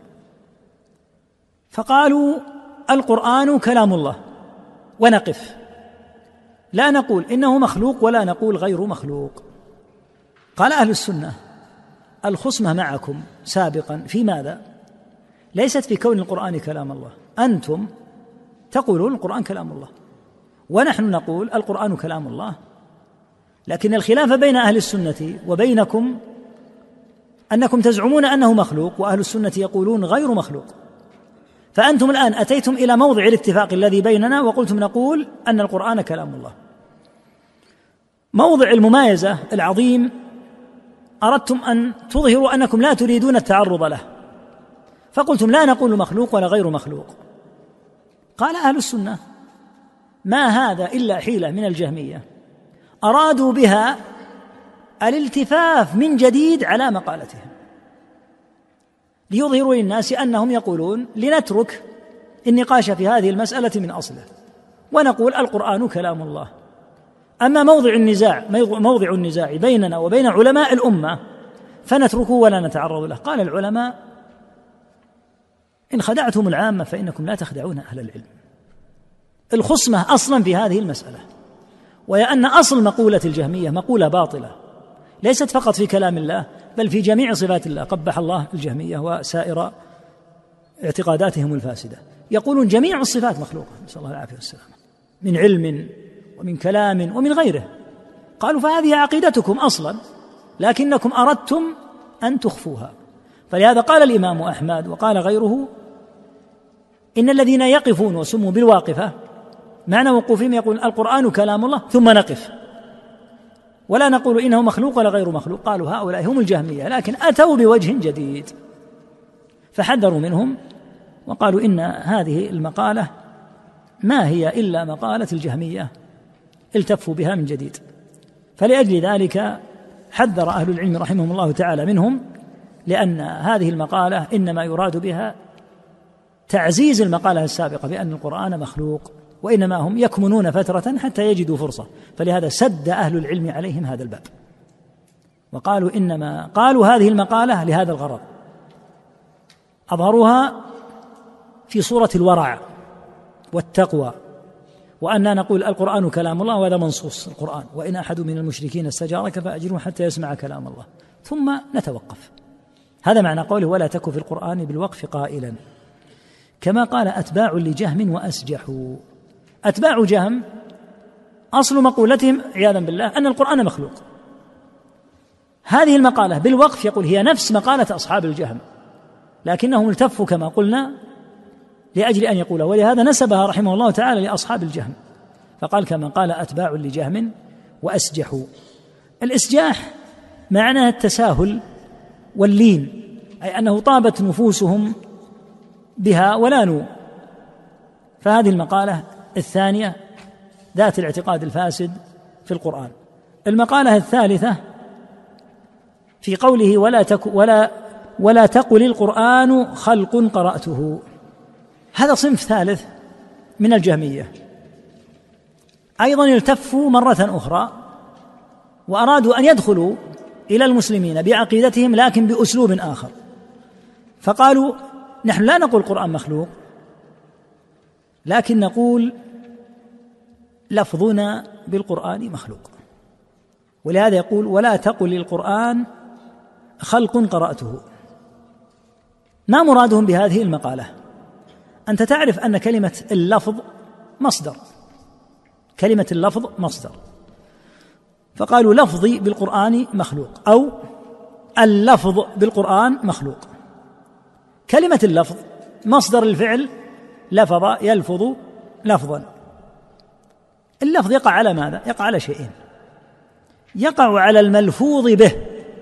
فقالوا: القرآن كلام الله، ونقف، لا نقول إنه مخلوق ولا نقول غير مخلوق. قال أهل السنة: الخصمة معكم سابقا في ماذا؟ ليست في كون القرآن كلام الله، أنتم تقولون القرآن كلام الله ونحن نقول القرآن كلام الله، لكن الخلاف بين أهل السنة وبينكم أنكم تزعمون أنه مخلوق وأهل السنة يقولون غير مخلوق. فأنتم الآن أتيتم إلى موضع الاتفاق الذي بيننا وقلتم نقول أن القرآن كلام الله. موضع الممايزة العظيم أردتم أن تظهروا أنكم لا تريدون التعرض له، فقلتم لا نقول مخلوق ولا غير مخلوق. قال أهل السنة: ما هذا إلا حيلة من الجهمية أرادوا بها الالتفاف من جديد على مقالتهم، ليظهروا للناس أنهم يقولون لنترك النقاش في هذه المسألة من أصله ونقول القرآن كلام الله. أما موضع النزاع موضع النزاع بيننا وبين علماء الأمة فنتركه ولا نتعرض له. قال العلماء: إن خدعتم العامة فإنكم لا تخدعون أهل العلم. الخصمة أصلا في هذه المسألة، وهي أن أصل مقولة الجهمية مقولة باطلة ليست فقط في كلام الله بل في جميع صفات الله. قبح الله الجهمية وسائر اعتقاداتهم الفاسدة، يقولون جميع الصفات مخلوقة، نسأل الله العافية والسلامة، من علم ومن كلام ومن غيره. قالوا فهذه عقيدتكم أصلا لكنكم أردتم أن تخفوها. فلهذا قال الإمام أحمد وقال غيره إن الذين يقفون وسموا بالواقفة معنى وقوفهم يقول القرآن كلام الله ثم نقف ولا نقول إنه مخلوق ولا غير مخلوق. قالوا هؤلاء هم الجهمية، لكن أتوا بوجه جديد فحذروا منهم وقالوا إن هذه المقالة ما هي إلا مقالة الجهمية، التفوا بها من جديد. فلأجل ذلك حذر أهل العلم رحمهم الله تعالى منهم، لأن هذه المقالة إنما يراد بها تعزيز المقالة السابقة بأن القرآن مخلوق، وإنما هم يكمنون فترة حتى يجدوا فرصة. فلهذا سد أهل العلم عليهم هذا الباب وقالوا إنما قالوا هذه المقالة لهذا الغرض. أظهروها في صورة الورع والتقوى، وأننا نقول القرآن كلام الله وهذا منصوص القرآن، وإن أحد من المشركين استجارك فأجره حتى يسمع كلام الله ثم نتوقف. هذا معنى قوله ولا تك في القرآن بالوقف قائلا، كما قال أتباع لجهم وأسجحوا. أتباع جهم أصل مقولتهم عياذا بالله أن القرآن مخلوق. هذه المقالة بالوقف يقول هي نفس مقالة أصحاب الجهم، لكنهم التفوا كما قلنا لأجل أن يقولها، ولهذا نسبها رحمه الله تعالى لأصحاب الجهم، فقال كما قال أتباع لجهم وأسجحوا. الإسجاح معناه التساهل واللين، أي أنه طابت نفوسهم بها ولانوا. فهذه المقالة الثانية ذات الاعتقاد الفاسد في القرآن. المقالة الثالثة في قوله ولا تك ولا ولا تقل القرآن خلق قرأته. هذا صنف ثالث من الجهمية، أيضا التفوا مرة أخرى وأرادوا أن يدخلوا إلى المسلمين بعقيدتهم لكن بأسلوب آخر، فقالوا نحن لا نقول القرآن مخلوق، لكن نقول لفظنا بالقرآن مخلوق. ولهذا يقول ولا تقل القرآن خلق قرأته. ما مرادهم بهذه المقالة؟ أنت تعرف أن كلمة اللفظ مصدر، كلمة اللفظ مصدر، فقالوا لفظي بالقرآن مخلوق أو اللفظ بالقرآن مخلوق. كلمة اللفظ مصدر الفعل لفظ يلفظ لفظا. اللفظ يقع على ماذا؟ يقع على شيئين، يقع على الملفوظ به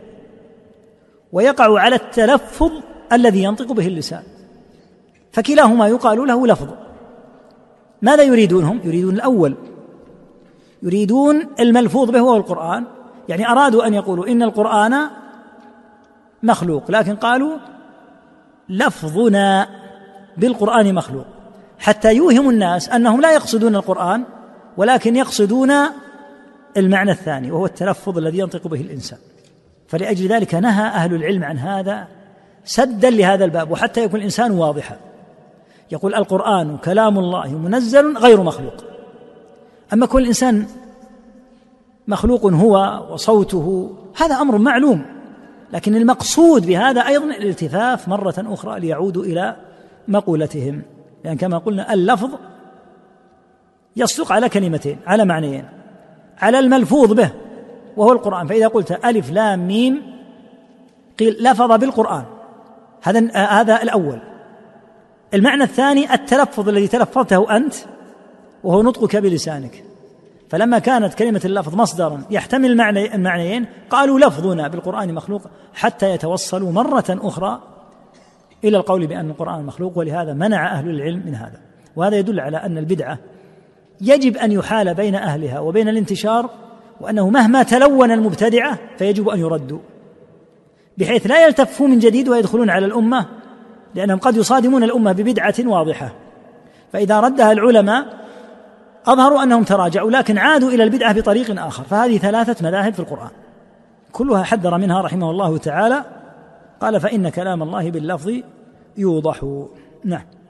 ويقع على التلفظ الذي ينطق به اللسان، فكلاهما يقال له لفظ. ماذا يريدونهم؟ يريدون الأول، يريدون الملفوظ به وهو القرآن، يعني أرادوا أن يقولوا إن القرآن مخلوق، لكن قالوا لفظنا بالقرآن مخلوق، حتى يوهم الناس أنهم لا يقصدون القرآن ولكن يقصدون المعنى الثاني وهو التلفظ الذي ينطق به الإنسان. فلأجل ذلك نهى أهل العلم عن هذا سدا لهذا الباب، وحتى يكون الإنسان واضحا يقول القرآن كلام الله منزل غير مخلوق. أما كل إنسان مخلوق هو وصوته هذا أمر معلوم، لكن المقصود بهذا أيضا الالتفاف مرة أخرى ليعودوا إلى مقولتهم، لأن يعني كما قلنا اللفظ يصدق على كلمتين، على معنيين، على الملفوظ به وهو القرآن. فإذا قلت ألف لام ميم قيل لفظ بالقرآن، هذا هذا الأول. المعنى الثاني التلفظ الذي تلفظته أنت وهو نطقك بلسانك. فلما كانت كلمة اللفظ مصدرا يحتمل المعنى المعنيين قالوا لفظنا بالقرآن مخلوق، حتى يتوصلوا مرة أخرى إلى القول بأن القرآن مخلوق. ولهذا منع أهل العلم من هذا، وهذا يدل على أن البدعة يجب أن يحال بين أهلها وبين الانتشار، وأنه مهما تلون المبتدعة فيجب أن يردوا بحيث لا يلتفوا من جديد ويدخلون على الأمة، لأنهم قد يصادمون الأمة ببدعة واضحة، فإذا ردها العلماء أظهروا أنهم تراجعوا لكن عادوا إلى البدعة بطريق آخر. فهذه ثلاثة مذاهب في القرآن كلها حذر منها رحمه الله تعالى. قال فإن كلام الله باللفظ يوضح. نعم.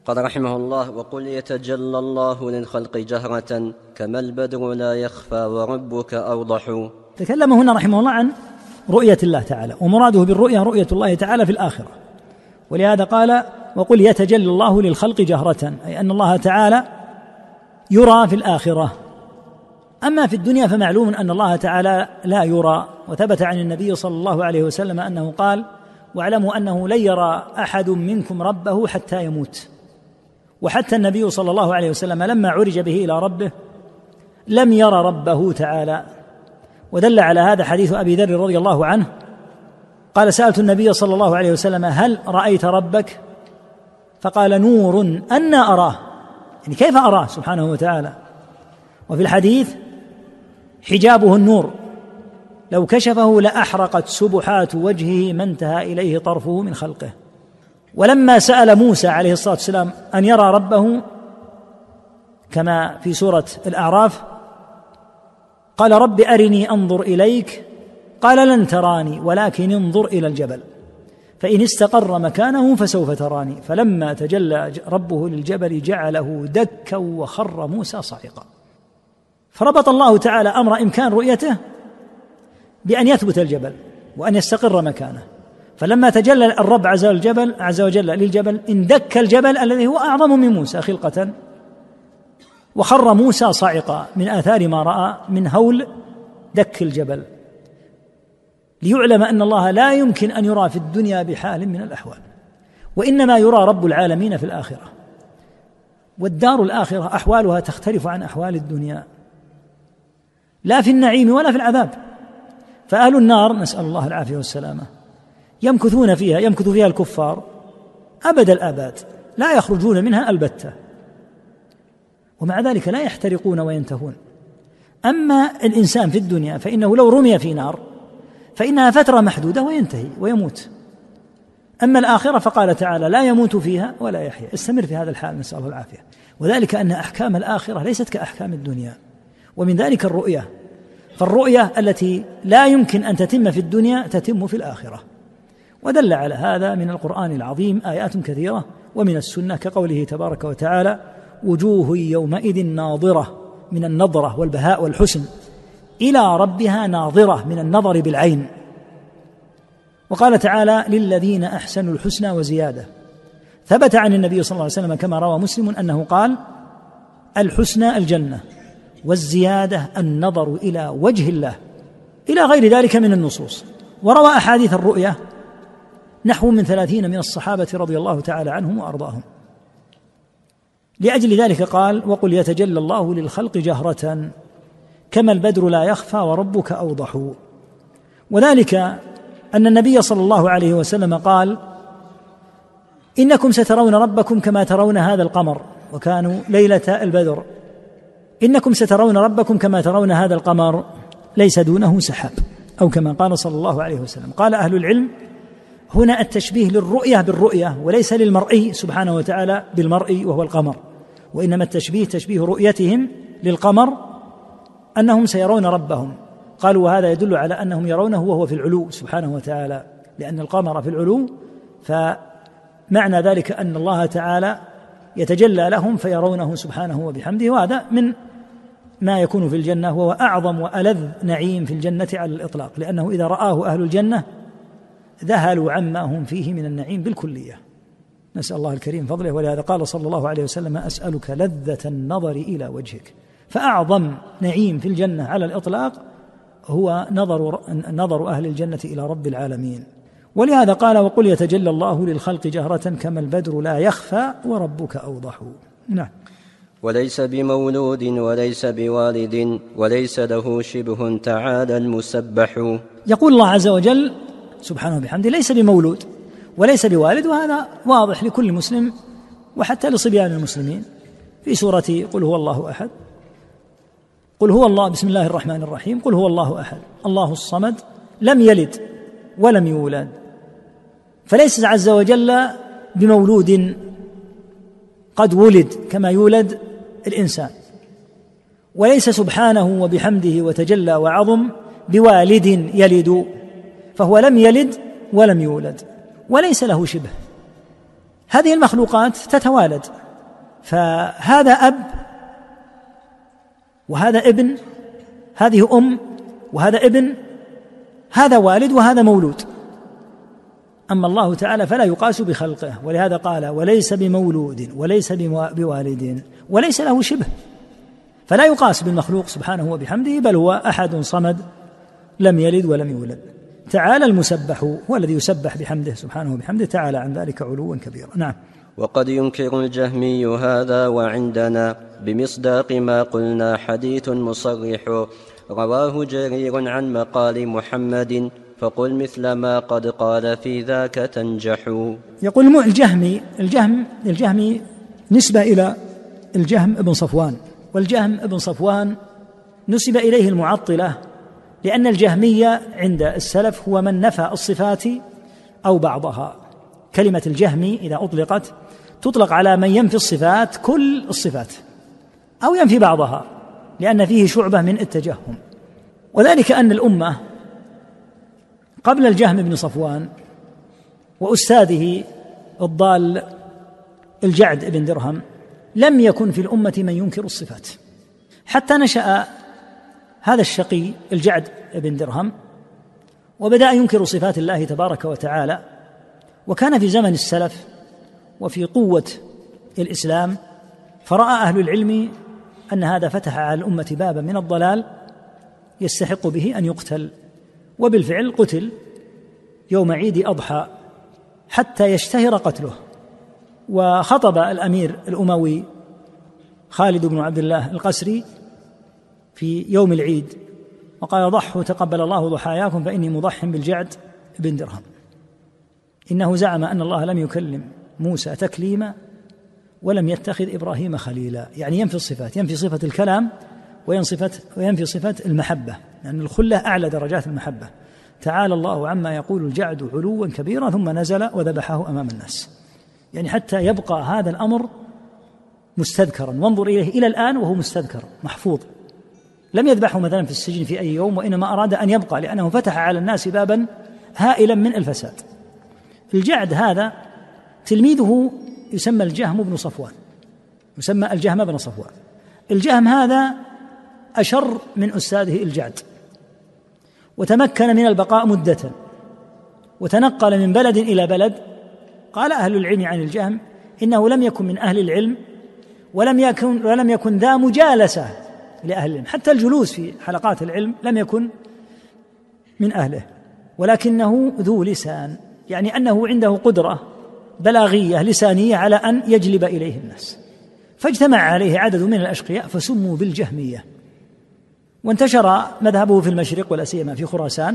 قال رحمه الله: وقل يتجلى الله للخلق جهرة كما البدر لا يخفى وربك أوضح. تكلم هنا رحمه الله عن رؤية الله تعالى، ومراده بالرؤية رؤية الله تعالى في الآخرة، ولهذا قال: وقل يتجلى الله للخلق جهرة، أي أن الله تعالى يرى في الآخرة. أما في الدنيا فمعلوم أن الله تعالى لا يرى، وثبت عن النبي صلى الله عليه وسلم أنه قال: واعلموا أنه لن يرى أحد منكم ربه حتى يموت. وحتى النبي صلى الله عليه وسلم لما عرج به إلى ربه لم يرى ربه تعالى. ودل على هذا حديث أبي ذر رضي الله عنه قال: سألت النبي صلى الله عليه وسلم: هل رأيت ربك؟ فقال: نور أنا أراه، يعني كيف أراه سبحانه وتعالى. وفي الحديث: حجابه النور لو كشفه لأحرقت سبحات وجهه ما انتهى إليه طرفه من خلقه. ولما سأل موسى عليه الصلاة والسلام أن يرى ربه كما في سورة الأعراف قال: رب أرني أنظر إليك، قال: لن تراني ولكن انظر إلى الجبل فإن استقر مكانه فسوف تراني. فلما تجلى ربه للجبل جعله دكا وخر موسى صعقا. فربط الله تعالى أمر إمكان رؤيته بأن يثبت الجبل وأن يستقر مكانه. فلما تجلى الرب عز وجل عز وجل للجبل اندك الجبل الذي هو أعظم من موسى خلقة، وخر موسى صعقا من آثار ما رأى من هول دك الجبل، ليعلم أن الله لا يمكن أن يرى في الدنيا بحال من الأحوال، وإنما يرى رب العالمين في الآخرة. والدار الآخرة أحوالها تختلف عن أحوال الدنيا، لا في النعيم ولا في العذاب. فأهل النار نسأل الله العافية والسلامة يمكثون فيها يمكث فيها الكفار أبد الآباد، لا يخرجون منها البتة، ومع ذلك لا يحترقون وينتهون. أما الإنسان في الدنيا فإنه لو رمي في نار فإنها فترة محدودة وينتهي ويموت. أما الآخرة فقال تعالى: لا يموت فيها ولا يحيا، استمر في هذا الحال نسأل الله العافية. وذلك أن أحكام الآخرة ليست كأحكام الدنيا، ومن ذلك الرؤية. فالرؤية التي لا يمكن أن تتم في الدنيا تتم في الآخرة، ودل على هذا من القرآن العظيم آيات كثيرة، ومن السنة كقوله تبارك وتعالى: وجوه يومئذ ناظرة، من النظرة والبهاء والحسن، إلى ربها ناظرة، من النظر بالعين. وقال تعالى: للذين أحسنوا الحسنى وزيادة. ثبت عن النبي صلى الله عليه وسلم كما روى مسلم أنه قال: الحسنى الجنة، والزيادة النظر إلى وجه الله، إلى غير ذلك من النصوص. وروى أحاديث الرؤية نحو من ثلاثين من الصحابة رضي الله تعالى عنهم وأرضاهم. لأجل ذلك قال: وقل يتجلى الله للخلق جهرة كما البدر لا يخفى وربك أوضح. وذلك أن النبي صلى الله عليه وسلم قال: إنكم سترون ربكم كما ترون هذا القمر، وكانوا ليلة البدر، إنكم سترون ربكم كما ترون هذا القمر ليس دونه سحاب، أو كما قال صلى الله عليه وسلم. قال أهل العلم: هنا التشبيه للرؤية بالرؤية، وليس للمرئي سبحانه وتعالى بالمرئي وهو القمر، وإنما التشبيه تشبيه رؤيتهم للقمر أنهم سيرون ربهم. قالوا: وهذا يدل على أنهم يرونه وهو في العلو سبحانه وتعالى، لأن القمر في العلو، فمعنى ذلك أن الله تعالى يتجلى لهم فيرونه سبحانه وبحمده. وهذا من ما يكون في الجنة، وهو أعظم وألذ نعيم في الجنة على الإطلاق، لأنه إذا رآه أهل الجنة ذهلوا عما هم فيه من النعيم بالكلية. نسأل الله الكريم فضله. ولهذا قال صلى الله عليه وسلم: أسألك لذة النظر إلى وجهك. فأعظم نعيم في الجنة على الإطلاق هو نظر نظر أهل الجنة إلى رب العالمين. ولهذا قال: وقل يتجلى الله للخلق جهرة كما البدر لا يخفى وربك أوضح. نعم. وليس بمولود وليس بوالد وليس له شبه تعالى المسبح. يقول الله عز وجل سبحانه وبحمده: ليس بمولود وليس بوالد، وهذا واضح لكل مسلم وحتى لصبيان المسلمين. في سورة قل هو الله أحد: قل هو الله بسم الله الرحمن الرحيم قل هو الله أحد الله الصمد لم يلد ولم يولد. فليس عز وجل بمولود قد ولد كما يولد الإنسان، وليس سبحانه وبحمده وتجلى وعظم بوالد يلد، فهو لم يلد ولم يولد وليس له شبه. هذه المخلوقات تتوالد، فهذا أب وهذا ابن، هذه أم وهذا ابن، هذا والد وهذا مولود. أما الله تعالى فلا يقاس بخلقه، ولهذا قال وليس بمولود وليس بوالد وليس له شبه، فلا يقاس بالمخلوق سبحانه وبحمده، بل هو أحد صمد لم يلد ولم يولد. تعالى المسبح، هو الذي يسبح بحمده سبحانه وبحمده، تعالى عن ذلك علوا كبيرا. نعم. وقد ينكر الجهمي هذا وعندنا بمصداق ما قلنا حديث مصرح، رواه جرير عن مقال محمد، فقل مثل ما قد قال في ذاك تنجح. يقول الجهمي الجهم الجهمي نسبة إلى الجهم ابن صفوان، والجهم ابن صفوان نسب إليه المعطلة، لأن الجهمية عند السلف هو من نفى الصفات أو بعضها. كلمة الجهمي إذا أطلقت تطلق على من ينفي الصفات كل الصفات أو ينفي بعضها، لأن فيه شعبة من التجهم. وذلك أن الأمة قبل الجهم بن صفوان وأستاذه الضال الجعد بن درهم لم يكن في الأمة من ينكر الصفات، حتى نشأ هذا الشقي الجعد بن درهم وبدأ ينكر صفات الله تبارك وتعالى. وكان في زمن السلف وفي قوة الإسلام، فرأى أهل العلم أن هذا فتح على الأمة بابا من الضلال يستحق به أن يقتل، وبالفعل قتل يوم عيد أضحى حتى يشتهر قتله. وخطب الأمير الأموي خالد بن عبد الله القسري في يوم العيد وقال: ضحوا تقبل الله ضحاياكم فإني مضح بالجعد بن درهم. إنه زعم أن الله لم يكلم موسى تكليما ولم يتخذ إبراهيم خليلا، يعني ينفي الصفات، ينفي صفة الكلام وينفي صفة المحبة، لأن الخلة أعلى درجات المحبة. تعالى الله عما يقول الجعد علوا كبيرا، ثم نزل وذبحه أمام الناس، يعني حتى يبقى هذا الأمر مستذكرا، وانظر إليه إلى الآن وهو مستذكر محفوظ. لم يذبحه مثلا في السجن في أي يوم، وإنما أراد أن يبقى لأنه فتح على الناس بابا هائلا من الفساد. الجعد هذا تلميذه يسمى الجهم بن صفوان، يسمى الجهم بن صفوان. الجهم هذا أشر من أستاذه الجعد، وتمكن من البقاء مدة، وتنقل من بلد إلى بلد. قال أهل العلم عن الجهم إنه لم يكن من أهل العلم، ولم يكن ولم يكن ذا مجالسة لأهل العلم، حتى الجلوس في حلقات العلم لم يكن من أهله، ولكنه ذو لسان، يعني أنه عنده قدرة بلاغية لسانية على أن يجلب إليه الناس. فاجتمع عليه عدد من الأشقياء فسموا بالجهمية، وانتشر مذهبه في المشرق ولا سيما في خراسان،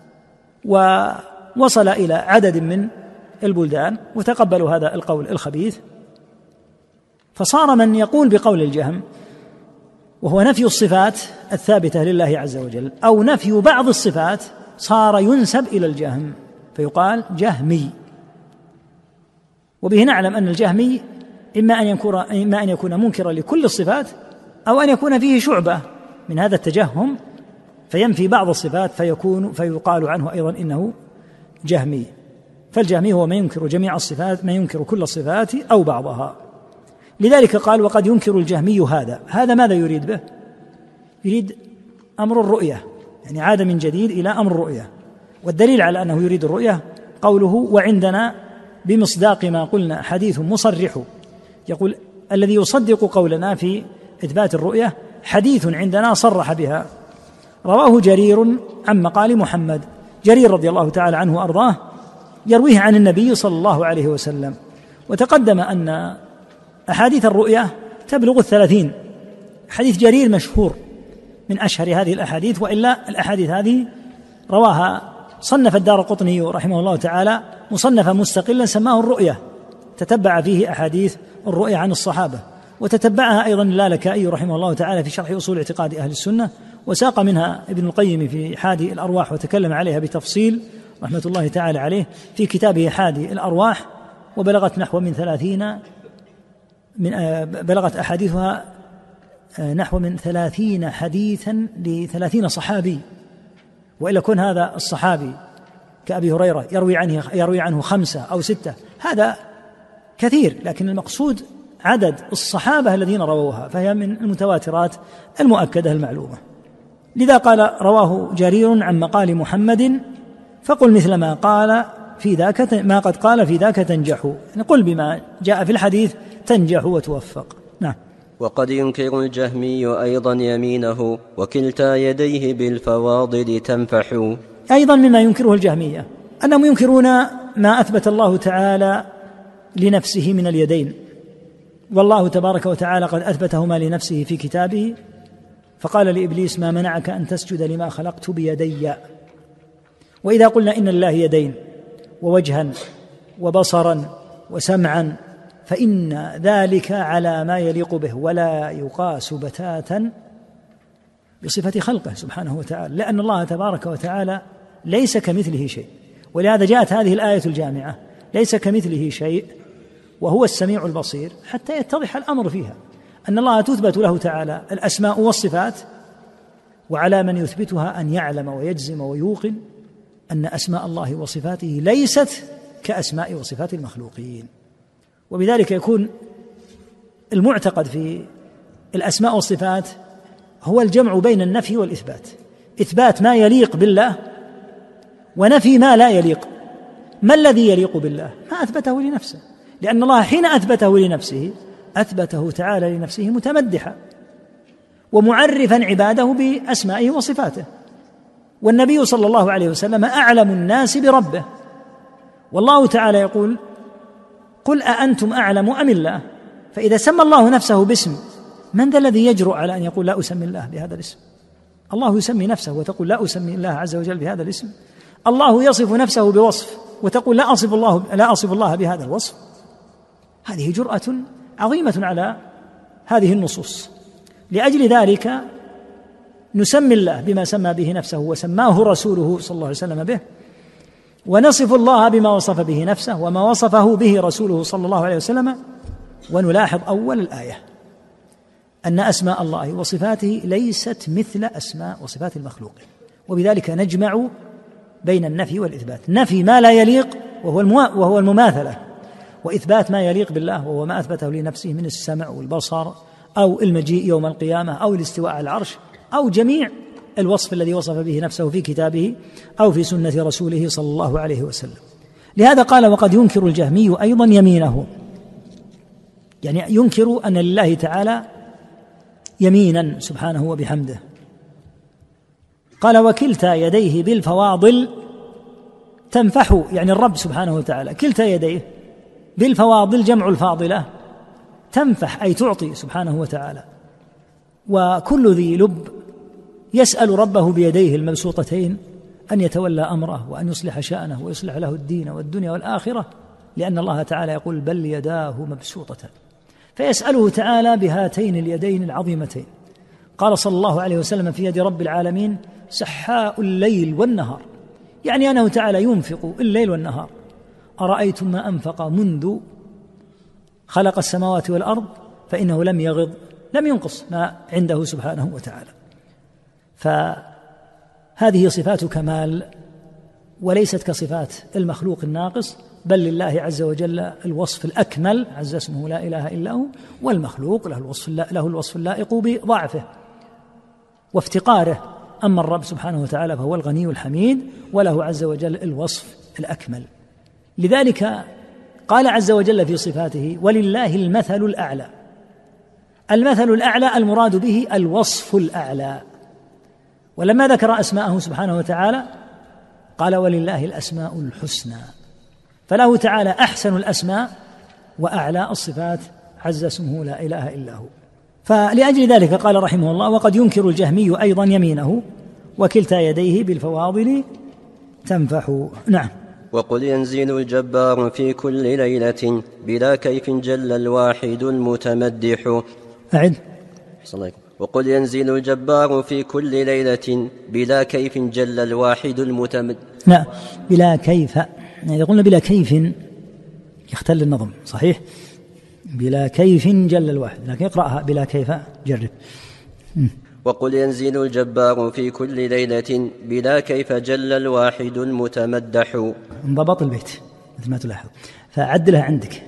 ووصل إلى عدد من البلدان وتقبلوا هذا القول الخبيث. فصار من يقول بقول الجهم، وهو نفي الصفات الثابتة لله عز وجل أو نفي بعض الصفات، صار ينسب إلى الجهم فيقال جهمي. وبه نعلم أن الجهمي إما أن يكون إما أن يكون منكرا لكل الصفات، أو أن يكون فيه شعبة من هذا التجهم فينفي بعض الصفات فيكون فيقال عنه أيضا إنه جهمي. فالجهمي هو من ينكر جميع الصفات، من ينكر كل الصفات أو بعضها. لذلك قال: وقد ينكر الجهمي هذا. هذا ماذا يريد به؟ يريد أمر الرؤية، يعني عاد من جديد إلى أمر الرؤية. والدليل على أنه يريد الرؤية قوله: وعندنا بمصداق ما قلنا حديث مصرح. يقول: الذي يصدق قولنا في إثبات الرؤية حديث عندنا صرح بها، رواه جرير عن مقال محمد. جرير رضي الله تعالى عنه وأرضاه يرويه عن النبي صلى الله عليه وسلم. وتقدم أن أحاديث الرؤية تبلغ الثلاثين. حديث جرير مشهور من أشهر هذه الأحاديث، وإلا الأحاديث هذه رواها صنف الدارقطني رحمه الله تعالى مصنفا مستقلا سماه الرؤية، تتبع فيه أحاديث الرؤية عن الصحابة، وتتبعها أيضا اللالكائي رحمه الله تعالى في شرح أصول اعتقاد أهل السنة، وساق منها ابن القيم في حادي الأرواح وتكلم عليها بتفصيل رحمة الله تعالى عليه في كتابه حادي الأرواح. وبلغت نحو من ثلاثين من بلغت أحاديثها نحو من ثلاثين حديثا لثلاثين صحابي، وإلا كن هذا الصحابي كأبي هريرة يروي عنه يروي عنه خمسة أو ستة، هذا كثير، لكن المقصود عدد الصحابة الذين رووها، فهي من المتواترات المؤكدة المعلومة. لذا قال رواه جرير عن مقال محمد فقل مثل ما قال في ذاك ما قد قال في ذاك تنجح، قل بما جاء في الحديث تنجح وتوفق. نعم. وقد ينكر الجهمي أيضا يمينه وكلتا يديه بالفواضل تنفح. أيضا مما ينكره الجهمية أنهم ينكرون ما أثبت الله تعالى لنفسه من اليدين، والله تبارك وتعالى قد أثبتهما لنفسه في كتابه، فقال لإبليس ما منعك أن تسجد لما خلقت بيدي. وإذا قلنا إن الله يدين ووجها وبصرا وسمعا فإن ذلك على ما يليق به ولا يقاس بتاتا بصفة خلقه سبحانه وتعالى، لأن الله تبارك وتعالى ليس كمثله شيء. ولهذا جاءت هذه الآية الجامعة ليس كمثله شيء وهو السميع البصير، حتى يتضح الأمر فيها أن الله تثبت له تعالى الأسماء والصفات، وعلى من يثبتها أن يعلم ويجزم ويوقن أن أسماء الله وصفاته ليست كأسماء وصفات المخلوقين. وبذلك يكون المعتقد في الأسماء والصفات هو الجمع بين النفي والإثبات، إثبات ما يليق بالله ونفي ما لا يليق. ما الذي يليق بالله؟ ما أثبته لنفسه، لأن الله حين أثبته لنفسه أثبته تعالى لنفسه متمدحا ومعرفا عباده بأسمائه وصفاته. والنبي صلى الله عليه وسلم أعلم الناس بربه، والله تعالى يقول قل أأنتم أعلم أم الله؟ فإذا سمى الله نفسه باسم من ذا الذي يجرؤ على أن يقول لا أسمي الله بهذا الاسم؟ الله يسمي نفسه وتقول لا أسمي الله عز وجل بهذا الاسم. الله يصف نفسه بوصف وتقول لا أصف الله, لا أصف الله بهذا الوصف. هذه جرأة عظيمة على هذه النصوص. لأجل ذلك نسمي الله بما سمى به نفسه وسماه رسوله صلى الله عليه وسلم به، ونصف الله بما وصف به نفسه وما وصفه به رسوله صلى الله عليه وسلم. ونلاحظ أول الآية أن أسماء الله وصفاته ليست مثل أسماء وصفات المخلوقين، وبذلك نجمع بين النفي والإثبات، نفي ما لا يليق وهو وهو المماثلة، وإثبات ما يليق بالله وهو ما أثبته لنفسه من السمع والبصر أو المجيء يوم القيامة أو الاستواء على العرش أو جميع الوصف الذي وصف به نفسه في كتابه أو في سنة رسوله صلى الله عليه وسلم. لهذا قال وقد ينكر الجهمي أيضا يمينه، يعني ينكر أن لله تعالى يمينا سبحانه وبحمده. قال وكلتا يديه بالفواضل تنفح، يعني الرب سبحانه وتعالى كلتا يديه بالفواضل جمع الفاضلة، تنفح أي تعطي سبحانه وتعالى. وكل ذي لب يسأل ربه بيديه المبسوطتين أن يتولى أمره وأن يصلح شأنه ويصلح له الدين والدنيا والآخرة، لأن الله تعالى يقول بل يداه مبسوطتان، فيسأله تعالى بهاتين اليدين العظيمتين. قال صلى الله عليه وسلم في يد رب العالمين سحاء الليل والنهار، يعني أنه تعالى ينفق الليل والنهار. أرأيتم ما أنفق منذ خلق السماوات والأرض فإنه لم يغض لم ينقص ما عنده سبحانه وتعالى. فهذه صفات كمال وليست كصفات المخلوق الناقص، بل لله عز وجل الوصف الأكمل عز اسمه لا إله إلا هو، والمخلوق له الوصف له الوصف اللائق بضعفه وافتقاره. أما الرب سبحانه وتعالى فهو الغني الحميد وله عز وجل الوصف الأكمل. لذلك قال عز وجل في صفاته ولله المثل الأعلى. المثل الأعلى المراد به الوصف الأعلى. ولما ذكر أسماءه سبحانه وتعالى قال ولله الأسماء الحسنى، فله تعالى أحسن الأسماء وأعلى الصفات عز اسمه لا إله إلا هو. فلأجل ذلك قال رحمه الله وقد ينكر الجهمي أيضا يمينه وكلتا يديه بالفواضل تنفح. نعم. وقل ينزل الجبار في كل ليلة بلا كيف جل الواحد المتمدح. أعد. وقل ينزل الجبار في كل ليلة بلا كيف جل الواحد المتمدح. لا بلا كيف، يعني إذا قلنا بلا كيف يختل النظم، صحيح؟ بلا كيف جل الواحد، لكن اقرأها بلا كيف جرب. م. وقل ينزل الجبار في كل ليلة بلا كيف جل الواحد المتمدح. انضبط البيت مثل ما تلاحظ، فعدلها عندك،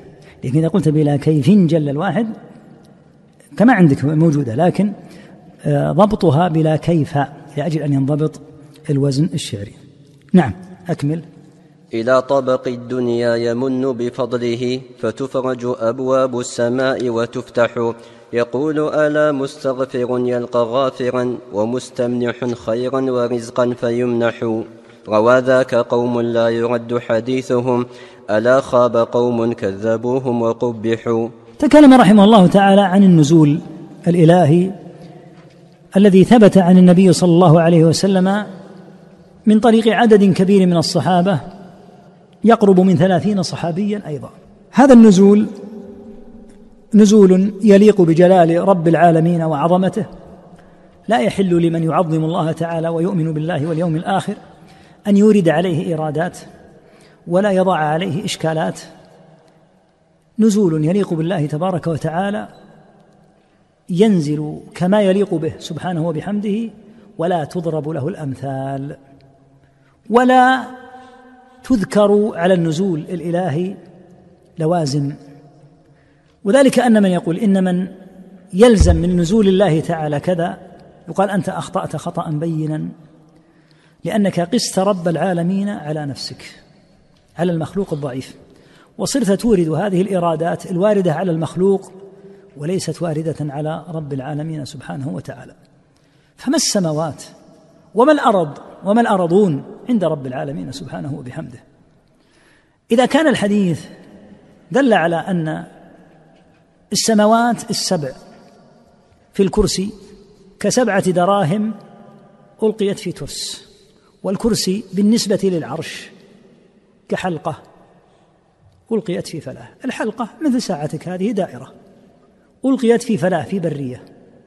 لكن إذا قلت بلا كيف جل الواحد كما عندك موجودة، لكن ضبطها بلا كيف لأجل أن ينضبط الوزن الشعري. نعم أكمل. إلى طبق الدنيا يمن بفضله فتفرج أبواب السماء وتفتح، يقول ألا مستغفر يلقى غافرا ومستمنح خيرا ورزقا فيمنح، روى ذاك قوم لا يرد حديثهم ألا خاب قوم كذبوهم وقبحوا. تكلم رحمه الله تعالى عن النزول الإلهي الذي ثبت عن النبي صلى الله عليه وسلم من طريق عدد كبير من الصحابة يقرب من ثلاثين صحابيا أيضا. هذا النزول نزول يليق بجلال رب العالمين وعظمته، لا يحل لمن يعظم الله تعالى ويؤمن بالله واليوم الآخر أن يورد عليه إيرادات ولا يضع عليه إشكالات. نزول يليق بالله تبارك وتعالى، ينزل كما يليق به سبحانه وبحمده، ولا تضرب له الأمثال ولا تذكر على النزول الإلهي لوازم. وذلك أن من يقول إن من يلزم من نزول الله تعالى كذا يقال أنت أخطأت خطأ بينا، لأنك قست رب العالمين على نفسك، على المخلوق الضعيف، وصرت تورد هذه الإرادات الواردة على المخلوق وليست واردة على رب العالمين سبحانه وتعالى. فما السماوات وما الأرض وما الأرضون عند رب العالمين سبحانه وبحمده. إذا كان الحديث دل على أن السماوات السبع في الكرسي كسبعة دراهم ألقيت في ترس، والكرسي بالنسبة للعرش كحلقة ألقيت في فلاة، الحلقة مثل ساعتك هذه دائرة ألقيت في فلاة في برية،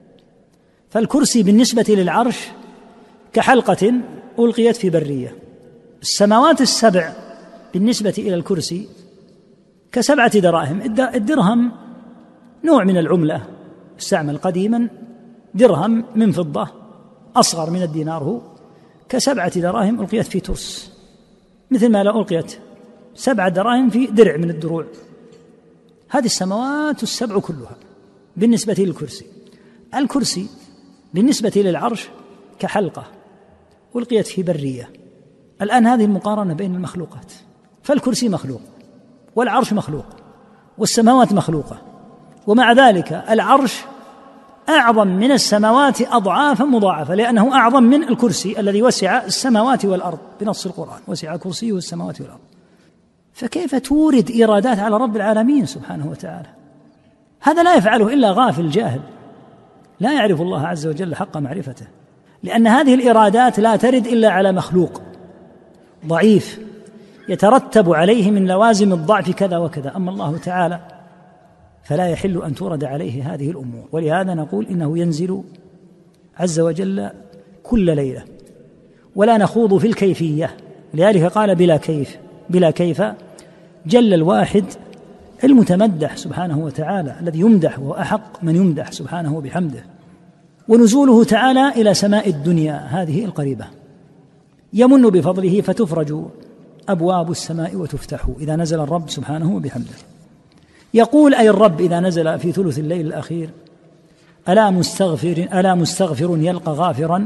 فالكرسي بالنسبة للعرش كحلقة ألقيت في برية. السماوات السبع بالنسبة إلى الكرسي كسبعة دراهم، الدرهم نوع من العملة استعمل قديما، درهم من فضة أصغر من الدينار، هو كسبعة دراهم ألقيت في ترس، مثل ما لو ألقيت سبعة دراهم في درع من الدروع. هذه السماوات السبع كلها بالنسبة للكرسي. الكرسي بالنسبة للعرش كحلقة ألقيت في برية. الآن هذه المقارنة بين المخلوقات، فالكرسي مخلوق والعرش مخلوق والسماوات مخلوقة، ومع ذلك العرش أعظم من السماوات أضعافا مضاعفة، لأنه أعظم من الكرسي الذي وسع السماوات والأرض بنص القرآن، وسع كرسيه السماوات والأرض. فكيف تورد إيرادات على رب العالمين سبحانه وتعالى؟ هذا لا يفعله إلا غافل جاهل لا يعرف الله عز وجل حق معرفته، لأن هذه الإيرادات لا ترد إلا على مخلوق ضعيف يترتب عليه من لوازم الضعف كذا وكذا. أما الله تعالى فلا يحل أن تورد عليه هذه الأمور، ولهذا نقول إنه ينزل عز وجل كل ليلة، ولا نخوض في الكيفية، لذلك قال بلا كيف بلا كيف جل الواحد المتمدح سبحانه وتعالى، الذي يمدح وهو أحق من يمدح سبحانه بحمده. ونزوله تعالى إلى سماء الدنيا هذه القريبة، يمن بفضله فتفرج أبواب السماء وتفتح إذا نزل الرب سبحانه وبحمده. يقول أي الرب إذا نزل في ثلث الليل الأخير ألا مستغفر, ألا مستغفر يلقى غافرا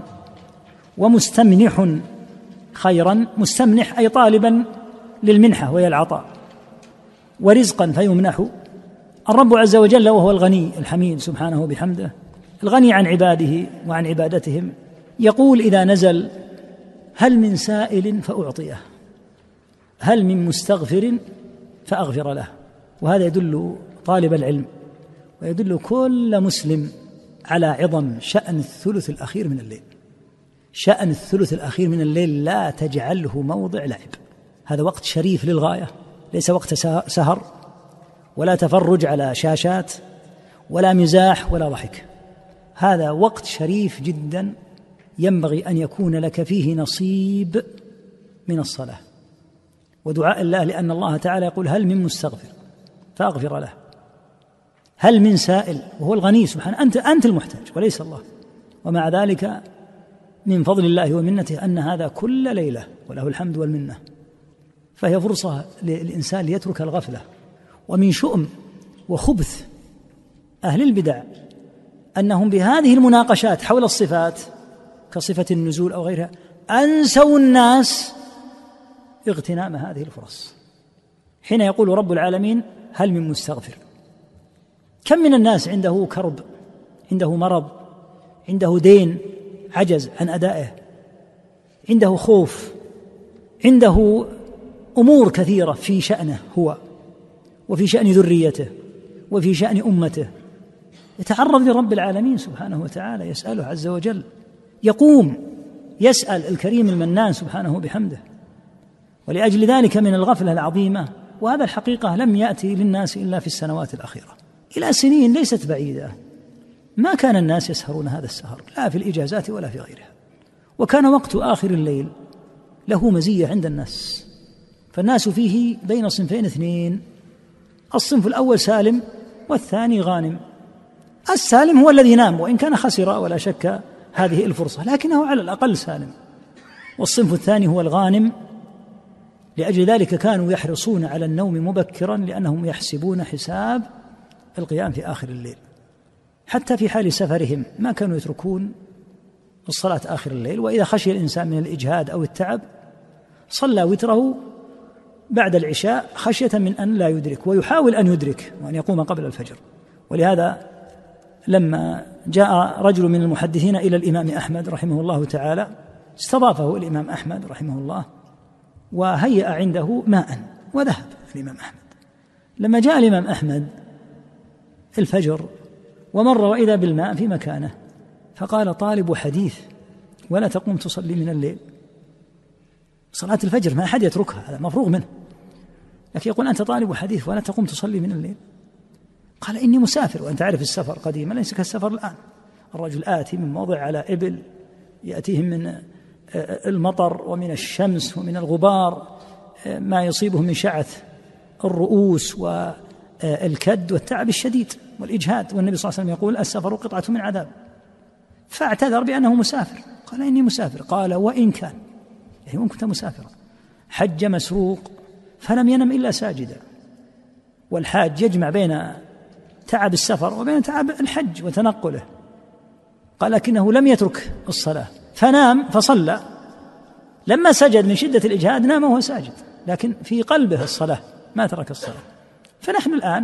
ومستمنح خيرا، مستمنح أي طالبا للمنحة وهي العطاء، ورزقا فيمنح. الرب عز وجل وهو الغني الحميد سبحانه وبحمده، الغني عن عباده وعن عبادتهم، يقول إذا نزل هل من سائل فأعطيه، هل من مستغفر فأغفر له. وهذا يدل طالب العلم ويدل كل مسلم على عظم شأن الثلث الأخير من الليل. شأن الثلث الأخير من الليل لا تجعله موضع لعب، هذا وقت شريف للغاية، ليس وقت سهر ولا تفرج على شاشات ولا مزاح ولا ضحك، هذا وقت شريف جدا ينبغي أن يكون لك فيه نصيب من الصلاة ودعاء الله، لأن الله تعالى يقول هل من مستغفر فأغفر له، هل من سائل، وهو الغني سبحانه، أنت أنت المحتاج وليس الله. ومع ذلك من فضل الله ومنته أن هذا كل ليلة وله الحمد والمنة، فهي فرصة للإنسان ليترك الغفلة. ومن شؤم وخبث أهل البدع أنهم بهذه المناقشات حول الصفات كصفة النزول أو غيرها أنسوا الناس اغتنام هذه الفرص. حين يقول رب العالمين هل من مستغفر؟ كم من الناس عنده كرب، عنده مرض، عنده دين عجز عن أدائه، عنده خوف، عنده أمور كثيرة في شأنه هو وفي شأن ذريته وفي شأن أمته، يتعرض لرب العالمين سبحانه وتعالى يسأله عز وجل، يقوم يسأل الكريم المنان سبحانه بحمده. ولأجل ذلك من الغفلة العظيمة، وهذا الحقيقة لم يأتي للناس إلا في السنوات الأخيرة، إلى سنين ليست بعيدة ما كان الناس يسهرون هذا السهر لا في الإجازات ولا في غيرها، وكان وقت آخر الليل له مزية عند الناس، فالناس فيه بين صنفين اثنين، الصنف الأول سالم والثاني غانم. السالم هو الذي نام وإن كان خسر ولا شك هذه الفرصة، لكنه على الأقل سالم، والصنف الثاني هو الغانم. لأجل ذلك كانوا يحرصون على النوم مبكرا لأنهم يحسبون حساب القيام في آخر الليل، حتى في حال سفرهم ما كانوا يتركون الصلاة آخر الليل، وإذا خشي الإنسان من الإجهاد أو التعب صلى وتره بعد العشاء خشية من أن لا يدرك، ويحاول أن يدرك وأن يقوم قبل الفجر. ولهذا لما جاء رجل من المحدثين إلى الإمام أحمد رحمه الله تعالى استضافه الإمام أحمد رحمه الله وهيأ عنده ماء وذهب الإمام أحمد. لما جاء الإمام أحمد الفجر ومر وإذا بالماء في مكانه، فقال طالب حديث ولا تقوم تصلي من الليل؟ صلاة الفجر ما أحد يتركها، هذا مفروغ منه، لكن يقول أنت طالب حديث ولا تقوم تصلي من الليل؟ قال إني مسافر، وأنت عارف السفر قديما ليس كالسفر الآن، الرجل آتي من موضع على إبل، يأتيهم من المطر ومن الشمس ومن الغبار ما يصيبه من شعث الرؤوس والكد والتعب الشديد والإجهاد، والنبي صلى الله عليه وسلم يقول السفر قطعة من عذاب، فاعتذر بأنه مسافر. قال إني مسافر. قال وإن كان، يعني وإن كنت مسافرا، حج مسروق فلم ينم إلا ساجدا، والحاج يجمع بين تعب السفر وبين تعب الحج وتنقله. قال لكنه لم يترك الصلاة فنام فصلى، لما سجد من شدة الإجهاد نام وهو ساجد، لكن في قلبه الصلاة ما ترك الصلاة. فنحن الآن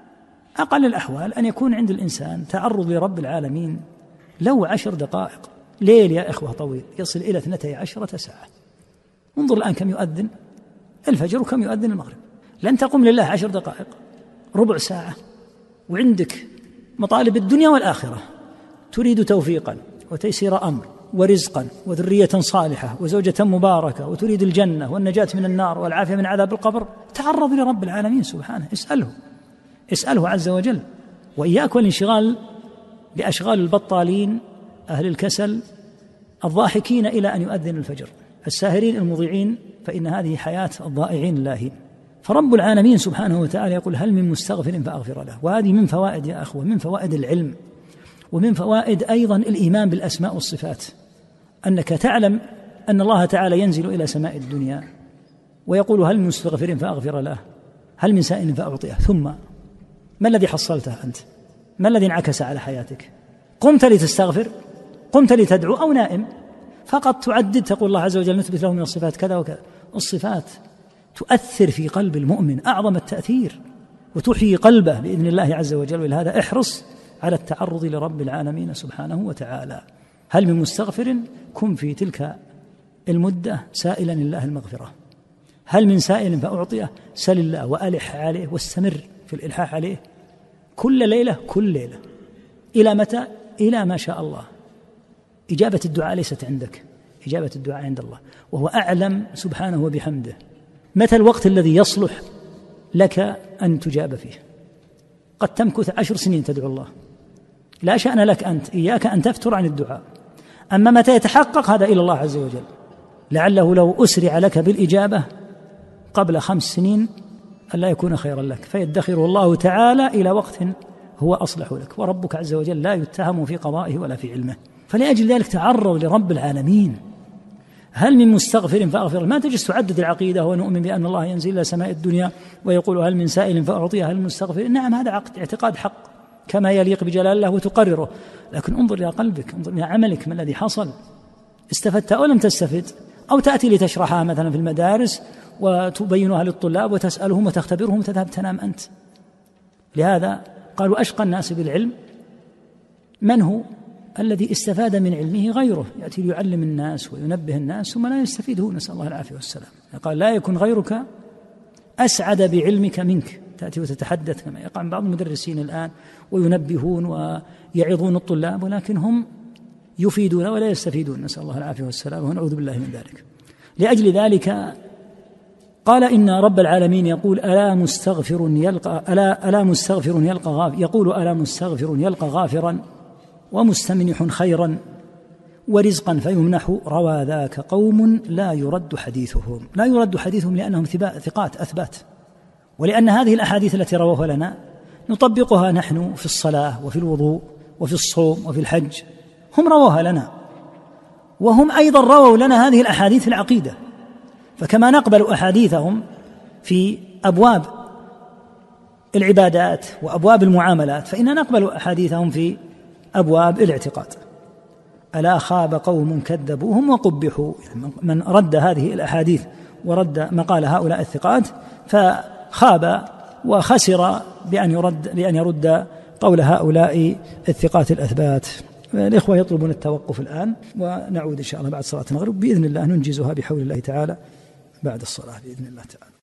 أقل الأحوال أن يكون عند الإنسان تعرض لرب العالمين لو عشر دقائق. ليل يا إخوة طويل يصل إلى اثنتي عشرة ساعة. انظر الآن كم يؤذن الفجر وكم يؤذن المغرب، لن تقوم لله عشر دقائق، ربع ساعة، وعندك مطالب الدنيا والآخرة، تريد توفيقا وتيسير أمر ورزقا وذرية صالحة وزوجة مباركة، وتريد الجنة والنجاة من النار والعافية من عذاب القبر، تعرض لرب العالمين سبحانه، اسأله اسأله عز وجل. وإياك والانشغال بأشغال البطالين أهل الكسل الضاحكين إلى أن يؤذن الفجر، الساهرين المضيعين، فإن هذه حياة الضائعين اللاهين. فرب العالمين سبحانه وتعالى يقول هل من مستغفر فأغفر له. وهذه من فوائد يا أخوة، من فوائد العلم، ومن فوائد أيضا الإيمان بالأسماء والصفات، أنك تعلم أن الله تعالى ينزل إلى سماء الدنيا ويقول هل من مستغفر فأغفر له، هل من سائل فأعطيه. ثم ما الذي حصلته أنت؟ ما الذي انعكس على حياتك؟ قمت لتستغفر؟ قمت لتدعو؟ أو نائم فقط تعدد تقول الله عز وجل نثبت له من الصفات كذا وكذا؟ الصفات تؤثر في قلب المؤمن أعظم التأثير وتحيي قلبه بإذن الله عز وجل. ولهذا احرص على التعرض لرب العالمين سبحانه وتعالى. هل من مستغفر؟ كن في تلك المدة سائلا الله المغفرة. هل من سائل فأعطيه؟ سل الله وألح عليه واستمر في الإلحاح عليه كل ليلة كل ليلة. إلى متى؟ إلى ما شاء الله. إجابة الدعاء ليست عندك، إجابة الدعاء عند الله، وهو أعلم سبحانه وبحمده متى الوقت الذي يصلح لك أن تجاب فيه. قد تمكث عشر سنين تدعو الله، لا شأن لك أنت، إياك أن تفتر عن الدعاء. أما متى يتحقق هذا إلى الله عز وجل، لعله لو أسرع لك بالإجابة قبل خمس سنين ألا يكون خيرا لك، فيدخر الله تعالى إلى وقت هو أصلح لك. وربك عز وجل لا يتهم في قضائه ولا في علمه. فلأجل ذلك تعرض لرب العالمين هل من مستغفر فأغفر؟ ما تجلس تعدد العقيدة ونؤمن بأن الله ينزل إلى سماء الدنيا ويقول هل من سائل فأعطيه هل من مستغفر. نعم هذا عقد اعتقاد حق كما يليق بجلال الله وتقرره، لكن انظر إلى قلبك، انظر إلى عملك، ما الذي حصل؟ استفدت أو لم تستفد؟ أو تأتي لتشرحها مثلا في المدارس وتبينها للطلاب وتسألهم وتختبرهم وتذهب تنام أنت. لهذا قالوا أشقى الناس بالعلم من هو؟ الذي استفاد من علمه غيره، يأتي ليعلم الناس وينبه الناس ثم لا يستفيده، نسأل الله العافية والسلام. قال لا يكن غيرك أسعد بعلمك منك، تأتي وتتحدث كما يقع بعض المدرسين الآن وينبهون ويعظون الطلاب، ولكن هم يفيدون ولا يستفيدون، نسأل الله العافية والسلام ونعوذ بالله من ذلك. لأجل ذلك قال إن رب العالمين يقول ألا مستغفر يلقى ألا ألا مستغفر يلقى غافر يقول ألا مستغفر يلقى غافرا ومستمنح خيرا ورزقا فيمنح روى ذاك قوم لا يرد حديثهم. لا يرد حديثهم لأنهم ثقات أثبات، ولأن هذه الأحاديث التي رووها لنا نطبقها نحن في الصلاة وفي الوضوء وفي الصوم وفي الحج، هم رووها لنا، وهم أيضا رووا لنا هذه الأحاديث في العقيدة. فكما نقبل أحاديثهم في أبواب العبادات وأبواب المعاملات، فإننا نقبل أحاديثهم في أبواب الاعتقاد. ألا خاب قوم كذبوهم وقبحوا، من رد هذه الأحاديث ورد مقال هؤلاء الثقات فخاب وخسر بأن يرد بأن يرد قول هؤلاء الثقات الأثبات. الإخوة يطلبون التوقف الآن، ونعود إن شاء الله بعد صلاة المغرب بإذن الله ننجزها بحول الله تعالى بعد الصلاة بإذن الله تعالى.